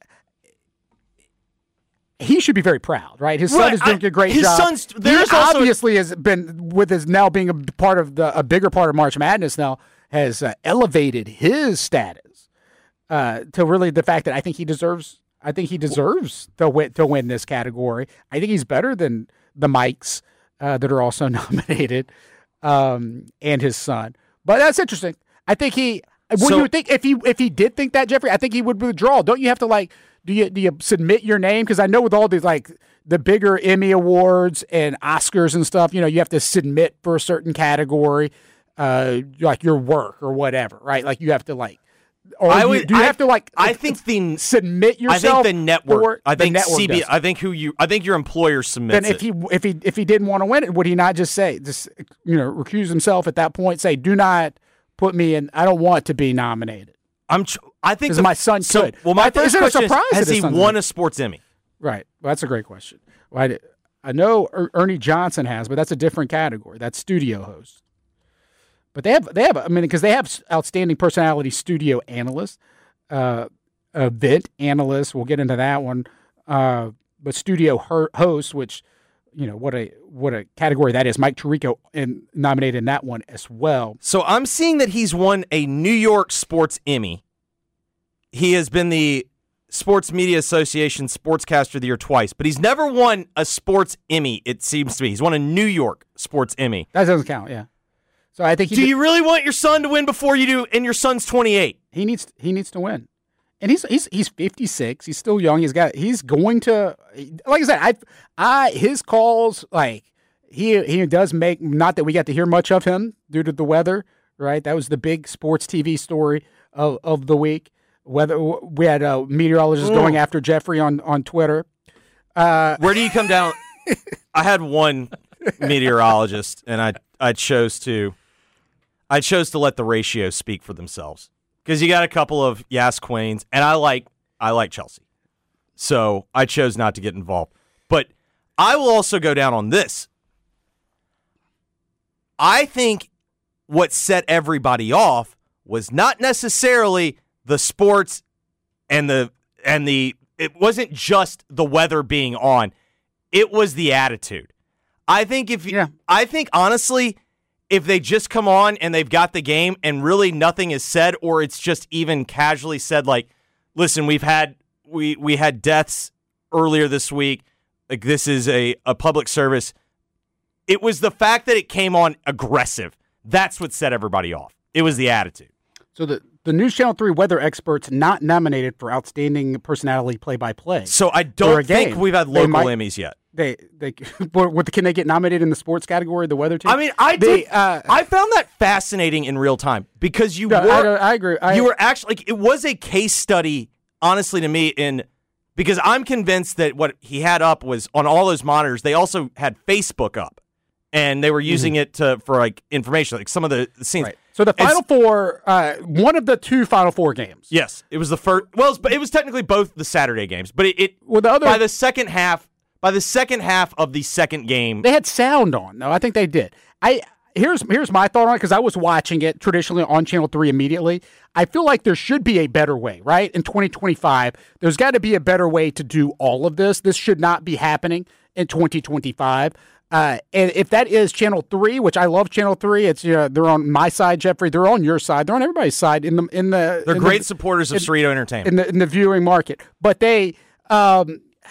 he should be very proud, right? His son is doing a great job. He obviously has been with his now being a part of a bigger part of March Madness now has elevated his status to really the fact that I think he deserves to win this category. I think he's better than the Mikes that are also nominated and his son. But that's interesting. I think you would think if he did think that, Jeffrey, I think he would withdraw. Don't you have to do you submit your name? Because I know with all these the bigger Emmy awards and Oscars and stuff, you have to submit for a certain category, like your work or whatever, right? Like you have to I think submit yourself. I think the network. I think network CBS. I think your employer submits it. Then if he didn't want to win it, would he not just recuse himself at that point? Say, do not put me in. I don't want to be nominated. I think my son could. Well, my first question is, has he won a sports Emmy? Right. Well, that's a great question. Well, I know Ernie Johnson has, but that's a different category. That's studio host. But they have. I mean, because they have outstanding personality studio analysts, event analysts. We'll get into that one. But studio host, which what a category that is. Mike Tirico nominated in that one as well. So I'm seeing that he's won a New York Sports Emmy. He has been the Sports Media Association Sportscaster of the Year twice, but he's never won a Sports Emmy, it seems to me. He's won a New York Sports Emmy. That doesn't count, yeah. So I think do you really want your son to win before you do, and your son's 28? He needs to win. And he's 56. He's still young. He's going to, like I said, his calls, like he does make, not that we got to hear much of him due to the weather, right? That was the big sports TV story of the week. Whether we had a meteorologist going after Jeffrey on Twitter. Where do you come down? I had one meteorologist, and I chose to let the ratios speak for themselves. Because you got a couple of Yas Quains, and I like Chelsea. So I chose not to get involved. But I will also go down on this. I think what set everybody off was not necessarily the sports and the it wasn't just the weather being on. It was the attitude. I think honestly, if they just come on and they've got the game and really nothing is said, or it's just even casually said, like, listen, we had deaths earlier this week. Like, this is a public service. It was the fact that it came on aggressive. That's what set everybody off. It was the attitude. So the News Channel 3 weather experts not nominated for Outstanding Personality Play-by-Play. So I don't think we've had local Emmys yet. Can they get nominated in the sports category, the weather team? I mean, I found that fascinating in real time because I agree. You were actually, like, it was a case study, honestly, to me, because I'm convinced that what he had up was on all those monitors. They also had Facebook up, and they were using it for like information, like some of the scenes. Right. So the Final Four, one of the two Final Four games. Yes, it was the first. Well, it was technically both the Saturday games, but by the second half of the second game, they had sound on. No, I think they did. Here's my thought on it, because I was watching it traditionally on Channel 3 immediately. I feel like there should be a better way, right? In 2025, there's got to be a better way to do all of this. This should not be happening in 2025. And if that is Channel 3, which I love Channel 3, it's they're on my side, Jeffrey. They're on your side. They're on everybody's side. They're great supporters of Cerrito Entertainment in the viewing market. But they, I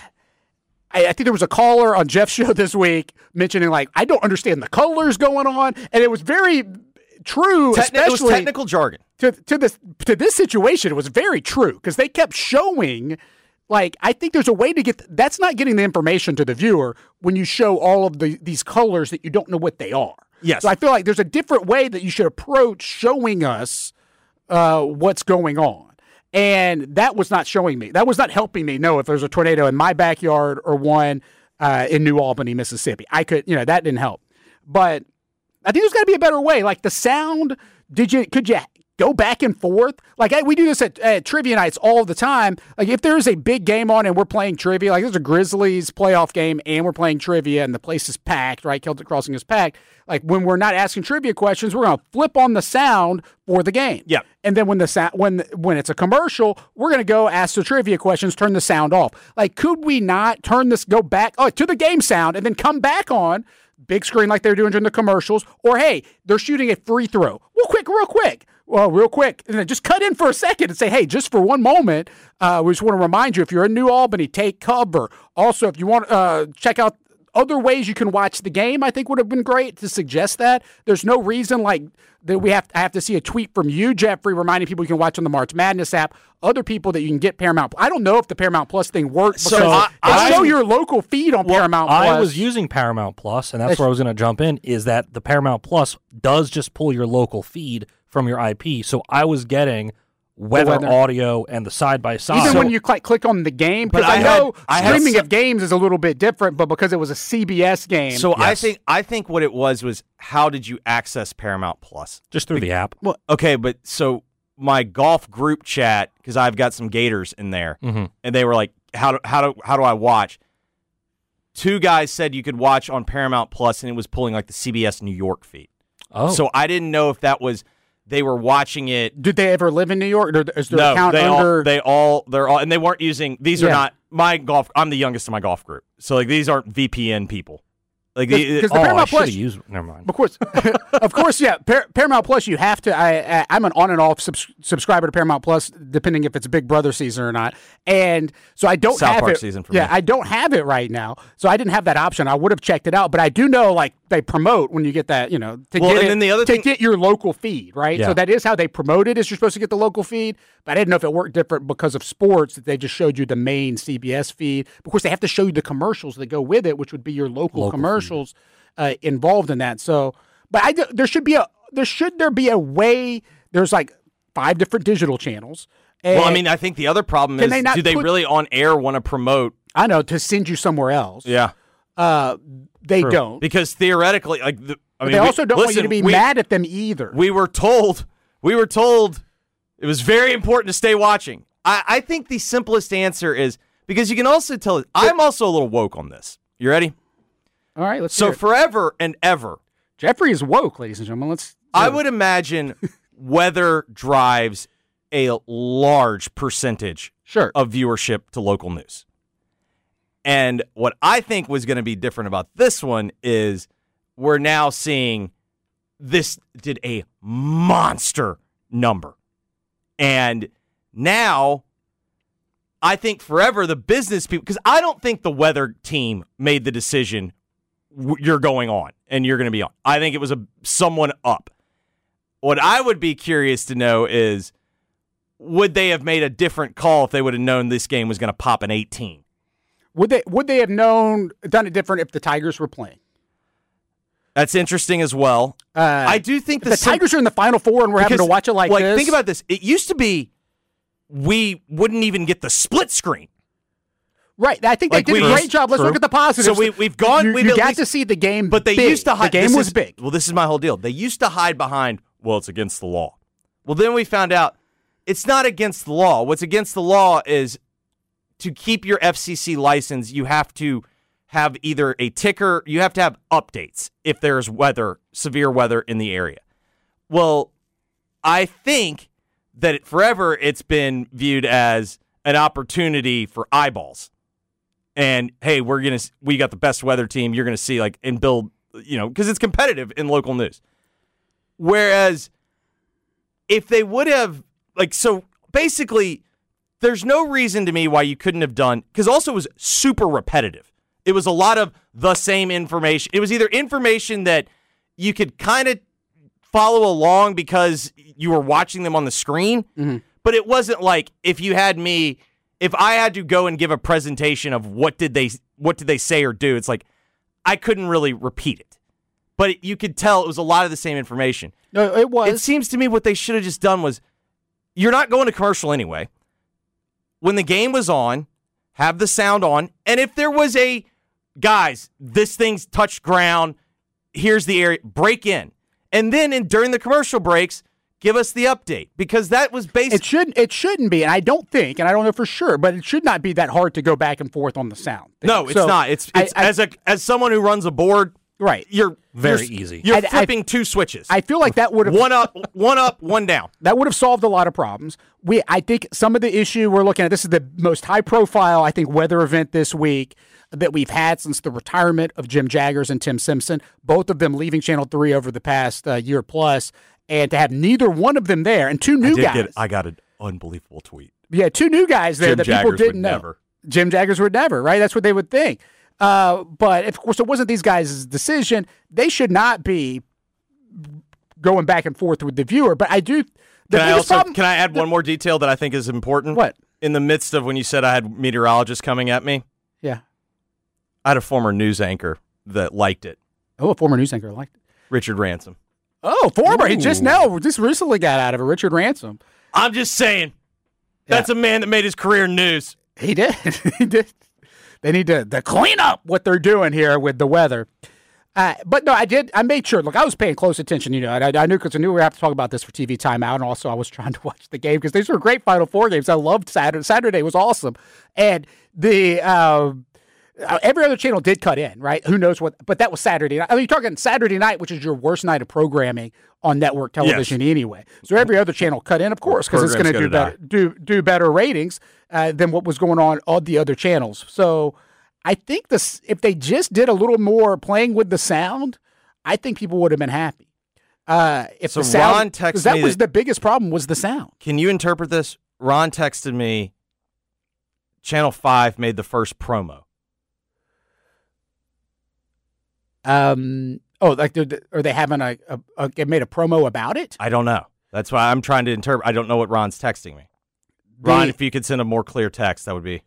think there was a caller on Jeff's show this week mentioning, like, I don't understand the colors going on, and it was very true. Especially it was technical jargon to this situation. It was very true because they kept showing. Like, I think there's a way to get that's not getting the information to the viewer when you show all of these colors that you don't know what they are. Yes. So I feel like there's a different way that you should approach showing us what's going on. And that was not showing me. That was not helping me know if there's a tornado in my backyard or one in New Albany, Mississippi. I could, that didn't help. But I think there's got to be a better way. Like the sound, could you go back and forth? Like we do this at trivia nights all the time. Like if there's a big game on and we're playing trivia, like there's a Grizzlies playoff game and we're playing trivia and the place is packed, right? Celtic Crossing is packed. Like when we're not asking trivia questions, we're going to flip on the sound for the game. Yeah. And then when it's a commercial, we're going to go ask the trivia questions, turn the sound off. Like could we not go back to the game sound and then come back on big screen like they're doing during the commercials? Or hey, they're shooting a free throw. Real quick, and then just cut in for a second and say, hey, just for one moment, we just want to remind you, if you're in New Albany, take cover. Also, if you want to check out other ways you can watch the game, I think would have been great to suggest that. There's no reason like that I have to see a tweet from you, Jeffrey, reminding people you can watch on the March Madness app, other people that you can get Paramount. I don't know if the Paramount Plus thing works. So I show your local feed on Paramount Plus. I was using Paramount Plus, and that's where I was going to jump in, is that the Paramount Plus does just pull your local feed from your IP. So I was getting weather audio and the side-by-side. Even when you click on the game, because I know streaming of games is a little bit different, but because it was a CBS game. So yes. I think what it was how did you access Paramount Plus? Just through the app. Well, okay, but so my golf group chat, because I've got some Gators in there, and they were like, how do I watch? Two guys said you could watch on Paramount Plus, and it was pulling like the CBS New York feed. Oh. So I didn't know if that was they were watching it. Did they ever live in New York? Or is their no, account they're under? all, and they weren't using. These are not my golf. I'm the youngest in my golf group, so like these aren't VPN people. Like because I Paramount should Plus, have used. Never mind. of course, yeah. Paramount Plus, you have to. I'm an on and off subscriber to Paramount Plus, depending if it's Big Brother season or not. And so I don't South have Park it. season for me. I don't have it right now, so I didn't have that option. I would have checked it out, but I do know like they promote when you get that, get your local feed, right? Yeah. So that is how they promote it. Is you're supposed to get the local feed, but I didn't know if it worked different because of sports that they just showed you the main CBS feed. Of course, they have to show you the commercials that go with it, which would be your local commercials involved in that. So, but there should there be a way? There's like 5 different digital channels. Well, I mean, I think the other problem is, do they really on air want to promote? I know, to send you somewhere else. Yeah. They don't. Because theoretically, they also don't want you to be mad at them either. We were told it was very important to stay watching. I think the simplest answer is, because you can also tell, I'm also a little woke on this. You ready? All right, let's hear it. Forever and ever, Jeffrey is woke, ladies and gentlemen. I would imagine weather drives a large percentage of viewership to local news. And what I think was going to be different about this one is we're now seeing this did a monster number. And now I think forever the business people, because I don't think the weather team made the decision you're going on and you're going to be on. I think it was someone up. What I would be curious to know is, would they have made a different call if they would have known this game was going to pop an 18? Would they have done it different if the Tigers were playing? That's interesting as well. I do think the Tigers are in the Final Four and we're having to watch it like this. Think about this. It used to be we wouldn't even get the split screen. Right. I think they did a great job. Let's look at the positives. So we've gone. You got to see the game, but they used to hide. The game was big. Well, this is my whole deal. They used to hide behind, well, it's against the law. Well, then we found out it's not against the law. What's against the law is to keep your FCC license, you have to have either a ticker, you have to have updates if there's severe weather in the area. Well, I think that forever it's been viewed as an opportunity for eyeballs. And hey, we got the best weather team. You're going to see and build, because it's competitive in local news. Whereas if they would have so basically there's no reason to me why you couldn't have done, because also it was super repetitive. It was a lot of the same information. It was either information that you could kind of follow along because you were watching them on the screen, but it wasn't like if I had to go and give a presentation of what did they say or do, it's like I couldn't really repeat it. But you could tell it was a lot of the same information. No, it was. It seems to me what they should have just done was, you're not going to commercial anyway. When the game was on, have the sound on, and if there was guys, this thing's touched ground, here's the area, break in. And then during the commercial breaks, give us the update, because that was basic. It shouldn't be, and I don't think, and I don't know for sure, but it should not be that hard to go back and forth on the sound. No, it's not. It's as someone who runs a board, right? You're easy. You're flipping 2 switches. I feel like that would have one up, one down. That would have solved a lot of problems. I think some of the issue we're looking at, this is the most high profile, I think, weather event this week that we've had since the retirement of Jim Jaggers and Tim Simpson, both of them leaving Channel 3 over the past year plus, and to have neither one of them there, and 2 new guys. I got an unbelievable tweet. Yeah, 2 new guys there that people didn't know. Never. Jim Jaggers would never, right? That's what they would think. But of course, it wasn't these guys' decision. They should not be going back and forth with the viewer. But I do. Can I add one more detail that I think is important? What? In the midst of when you said I had meteorologists coming at me? Yeah. I had a former news anchor that liked it. Oh, a former news anchor liked it. Richard Ransom. Oh, former. Ooh. He just recently got out of it. Richard Ransom. I'm just saying. That's a man that made his career in news. He did. He did. They need to clean up what they're doing here with the weather. But no, I made sure. Look, I was paying close attention. I knew because I knew we were have to talk about this for TV timeout, and also I was trying to watch the game because these were great Final Four games. I loved Saturday. Saturday was awesome, and the every other channel did cut in, right? Who knows what? But that was Saturday night. I mean, you're talking Saturday night, which is your worst night of programming on network television anyway. So every other channel cut in, of course, because it's going to do better ratings than what was going on the other channels. So I think if they just did a little more playing with the sound, I think people would have been happy. If so the sound, Ron texted that me was the biggest problem was the sound. Can you interpret this? Ron texted me, Channel 5 made the first promo. Like are they having they made a promo about it? I don't know. That's why I'm trying to interpret. I don't know what Ron's texting me. Ron, if you could send a more clear text, that would be.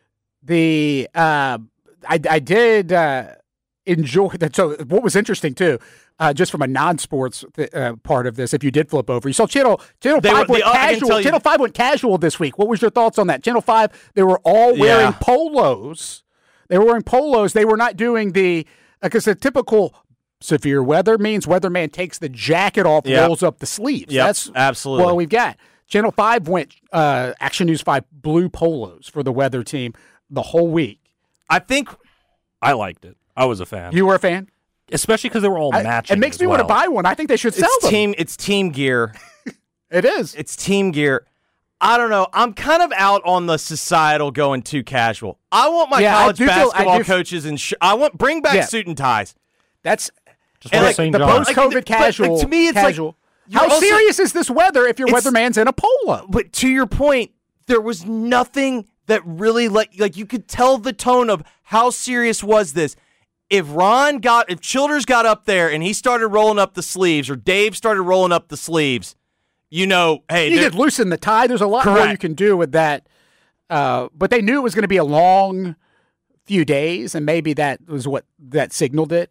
I did enjoy that. So what was interesting too, just from a non-sports part of this, if you did flip over, you saw Channel 5 went casual. Channel 5 went casual this week. What was your thoughts on that? Channel 5, they were all wearing polos. They were wearing polos. They were not doing because the typical severe weather means weatherman takes the jacket off, rolls up the sleeves. That's absolutely what we've got. Channel 5 went Action News 5 blue polos for the weather team the whole week. I think I liked it. I was a fan. You were a fan? Especially because they were all matching. It makes me want to buy one. I think they should sell them. It's team gear. It is. It's team gear. I don't know. I'm kind of out on the societal going too casual. I want my college basketball coaches bring back suit and ties. That's the post-COVID casual. To me, it's casual. How serious is this weather if your weatherman's in a polo? But to your point, there was nothing that really like you could tell the tone of how serious was this. If Childers got up there and he started rolling up the sleeves, or Dave started rolling up the sleeves, hey, you could loosen the tie. There's a lot more you can do with that. But they knew it was going to be a long few days, and maybe that was what that signaled it.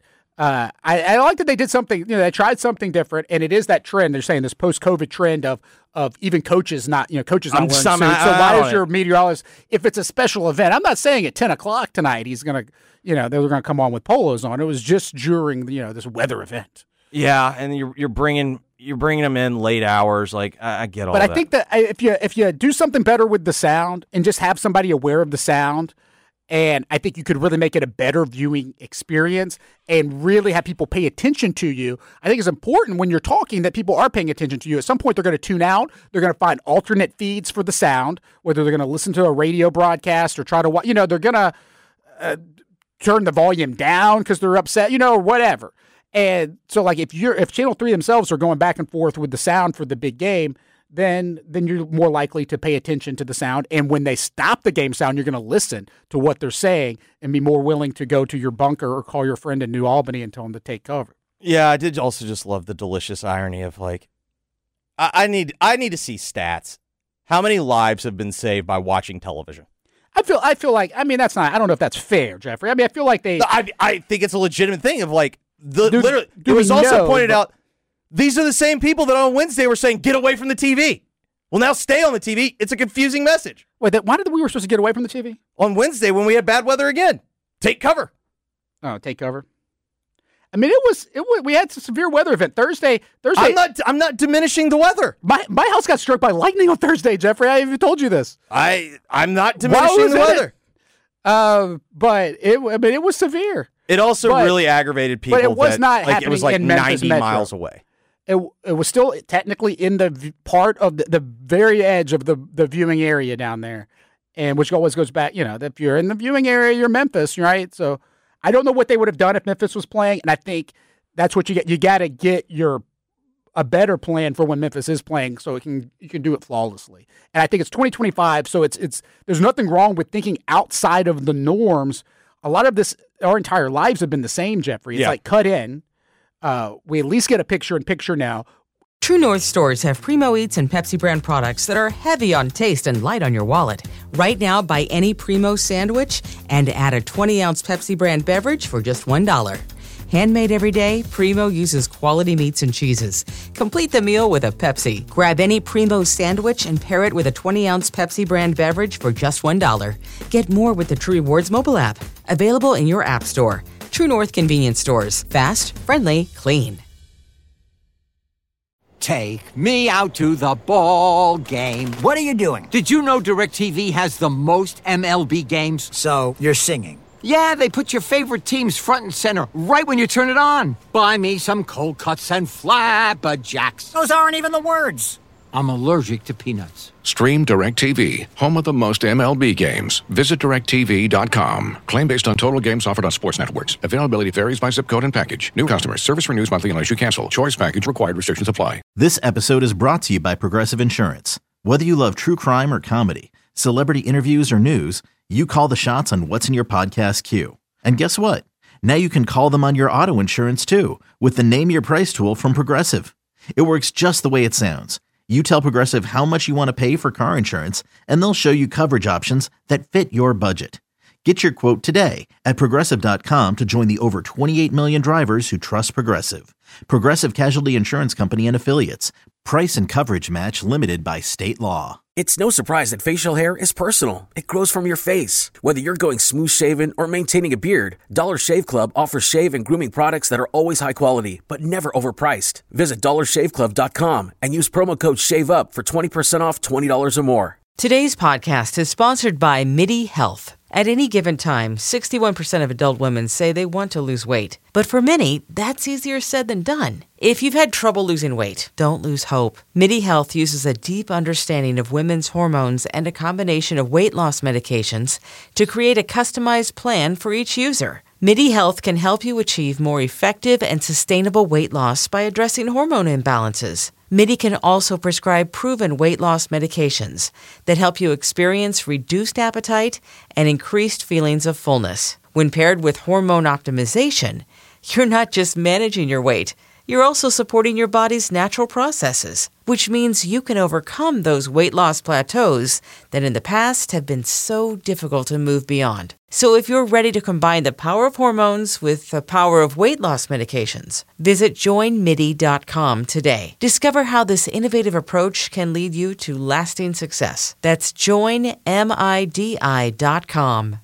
I like that they did something. They tried something different, and it is that trend. They're saying this post-COVID trend of even coaches not wearing suits. So why is your meteorologist, if it's a special event? I'm not saying at 10:00 tonight he's gonna, they're gonna come on with polos on. It was just during this weather event. Yeah, and you're bringing them in late hours. Like I get all that. But I think that if you do something better with the sound and just have somebody aware of the sound. And I think you could really make it a better viewing experience and really have people pay attention to you. I think it's important when you're talking that people are paying attention to you. At some point, they're going to tune out. They're going to find alternate feeds for the sound, whether they're going to listen to a radio broadcast or try to watch. They're going to turn the volume down because they're upset, or whatever. And so, like, if Channel 3 themselves are going back and forth with the sound for the big game, then you're more likely to pay attention to the sound. And when they stop the game sound, you're going to listen to what they're saying and be more willing to go to your bunker or call your friend in New Albany and tell them to take cover. Yeah, I did also just love the delicious irony of, like, I need to see stats. How many lives have been saved by watching television? I feel like, that's not, I don't know if that's fair, Jeffrey. I feel like I think it's a legitimate thing of, like, literally, it was also pointed out, these are the same people that on Wednesday were saying, get away from the TV. Well, now stay on the TV. It's a confusing message. Wait, why did we were supposed to get away from the TV? On Wednesday when we had bad weather again. Take cover. Oh, take cover. We had a severe weather event Thursday. I'm not diminishing the weather. My house got struck by lightning on Thursday, Jeffrey. I even told you this. I'm not diminishing the weather. But it was severe. It also really aggravated people. But it was not happening. It was like in Memphis 90 Metro. miles away. It was still technically in the part of the very edge of the viewing area down there, and which always goes back. If you're in the viewing area, you're Memphis, right? So I don't know what they would have done if Memphis was playing, and I think that's what you get. You got to get a better plan for when Memphis is playing, so you can do it flawlessly. And I think it's 2025, so it's there's nothing wrong with thinking outside of the norms. A lot of this, our entire lives have been the same, Jeffrey. It's like cut in. We at least get a picture-in-picture now. True North stores have Primo Eats and Pepsi brand products that are heavy on taste and light on your wallet. Right now, buy any Primo sandwich and add a 20-ounce Pepsi brand beverage for just $1. Handmade every day, Primo uses quality meats and cheeses. Complete the meal with a Pepsi. Grab any Primo sandwich and pair it with a 20-ounce Pepsi brand beverage for just $1. Get more with the True Rewards mobile app. Available in your app store. True North convenience stores. Fast, friendly, clean. Take me out to the ball game. What are you doing? Did you know DirecTV has the most MLB games? So, you're singing. Yeah, they put your favorite teams front and center right when you turn it on. Buy me some cold cuts and flapjacks. Those aren't even the words. I'm allergic to peanuts. Stream DirecTV, home of the most MLB games. Visit DirecTV.com. Claim based on total games offered on sports networks. Availability varies by zip code and package. New customers. Service renews monthly unless you cancel. Choice package required. Restrictions apply. This episode is brought to you by Progressive Insurance. Whether you love true crime or comedy, celebrity interviews or news, you call the shots on what's in your podcast queue. And guess what? Now you can call them on your auto insurance too with the Name Your Price tool from Progressive. It works just the way it sounds. You tell Progressive how much you want to pay for car insurance, and they'll show you coverage options that fit your budget. Get your quote today at Progressive.com to join the over 28 million drivers who trust Progressive. Progressive Casualty Insurance Company and Affiliates. Price and coverage match limited by state law. It's no surprise that facial hair is personal. It grows from your face. Whether you're going smooth shaven or maintaining a beard, Dollar Shave Club offers shave and grooming products that are always high quality, but never overpriced. Visit DollarShaveClub.com and use promo code SHAVEUP for 20% off $20 or more. Today's podcast is sponsored by MIDI Health. At any given time, 61% of adult women say they want to lose weight. But for many, that's easier said than done. If you've had trouble losing weight, don't lose hope. MIDI Health uses a deep understanding of women's hormones and a combination of weight loss medications to create a customized plan for each user. MIDI Health can help you achieve more effective and sustainable weight loss by addressing hormone imbalances. MIDI can also prescribe proven weight loss medications that help you experience reduced appetite and increased feelings of fullness. When paired with hormone optimization, you're not just managing your weight, you're also supporting your body's natural processes, which means you can overcome those weight loss plateaus that in the past have been so difficult to move beyond. So if you're ready to combine the power of hormones with the power of weight loss medications, visit joinmidi.com today. Discover how this innovative approach can lead you to lasting success. That's joinmidi.com.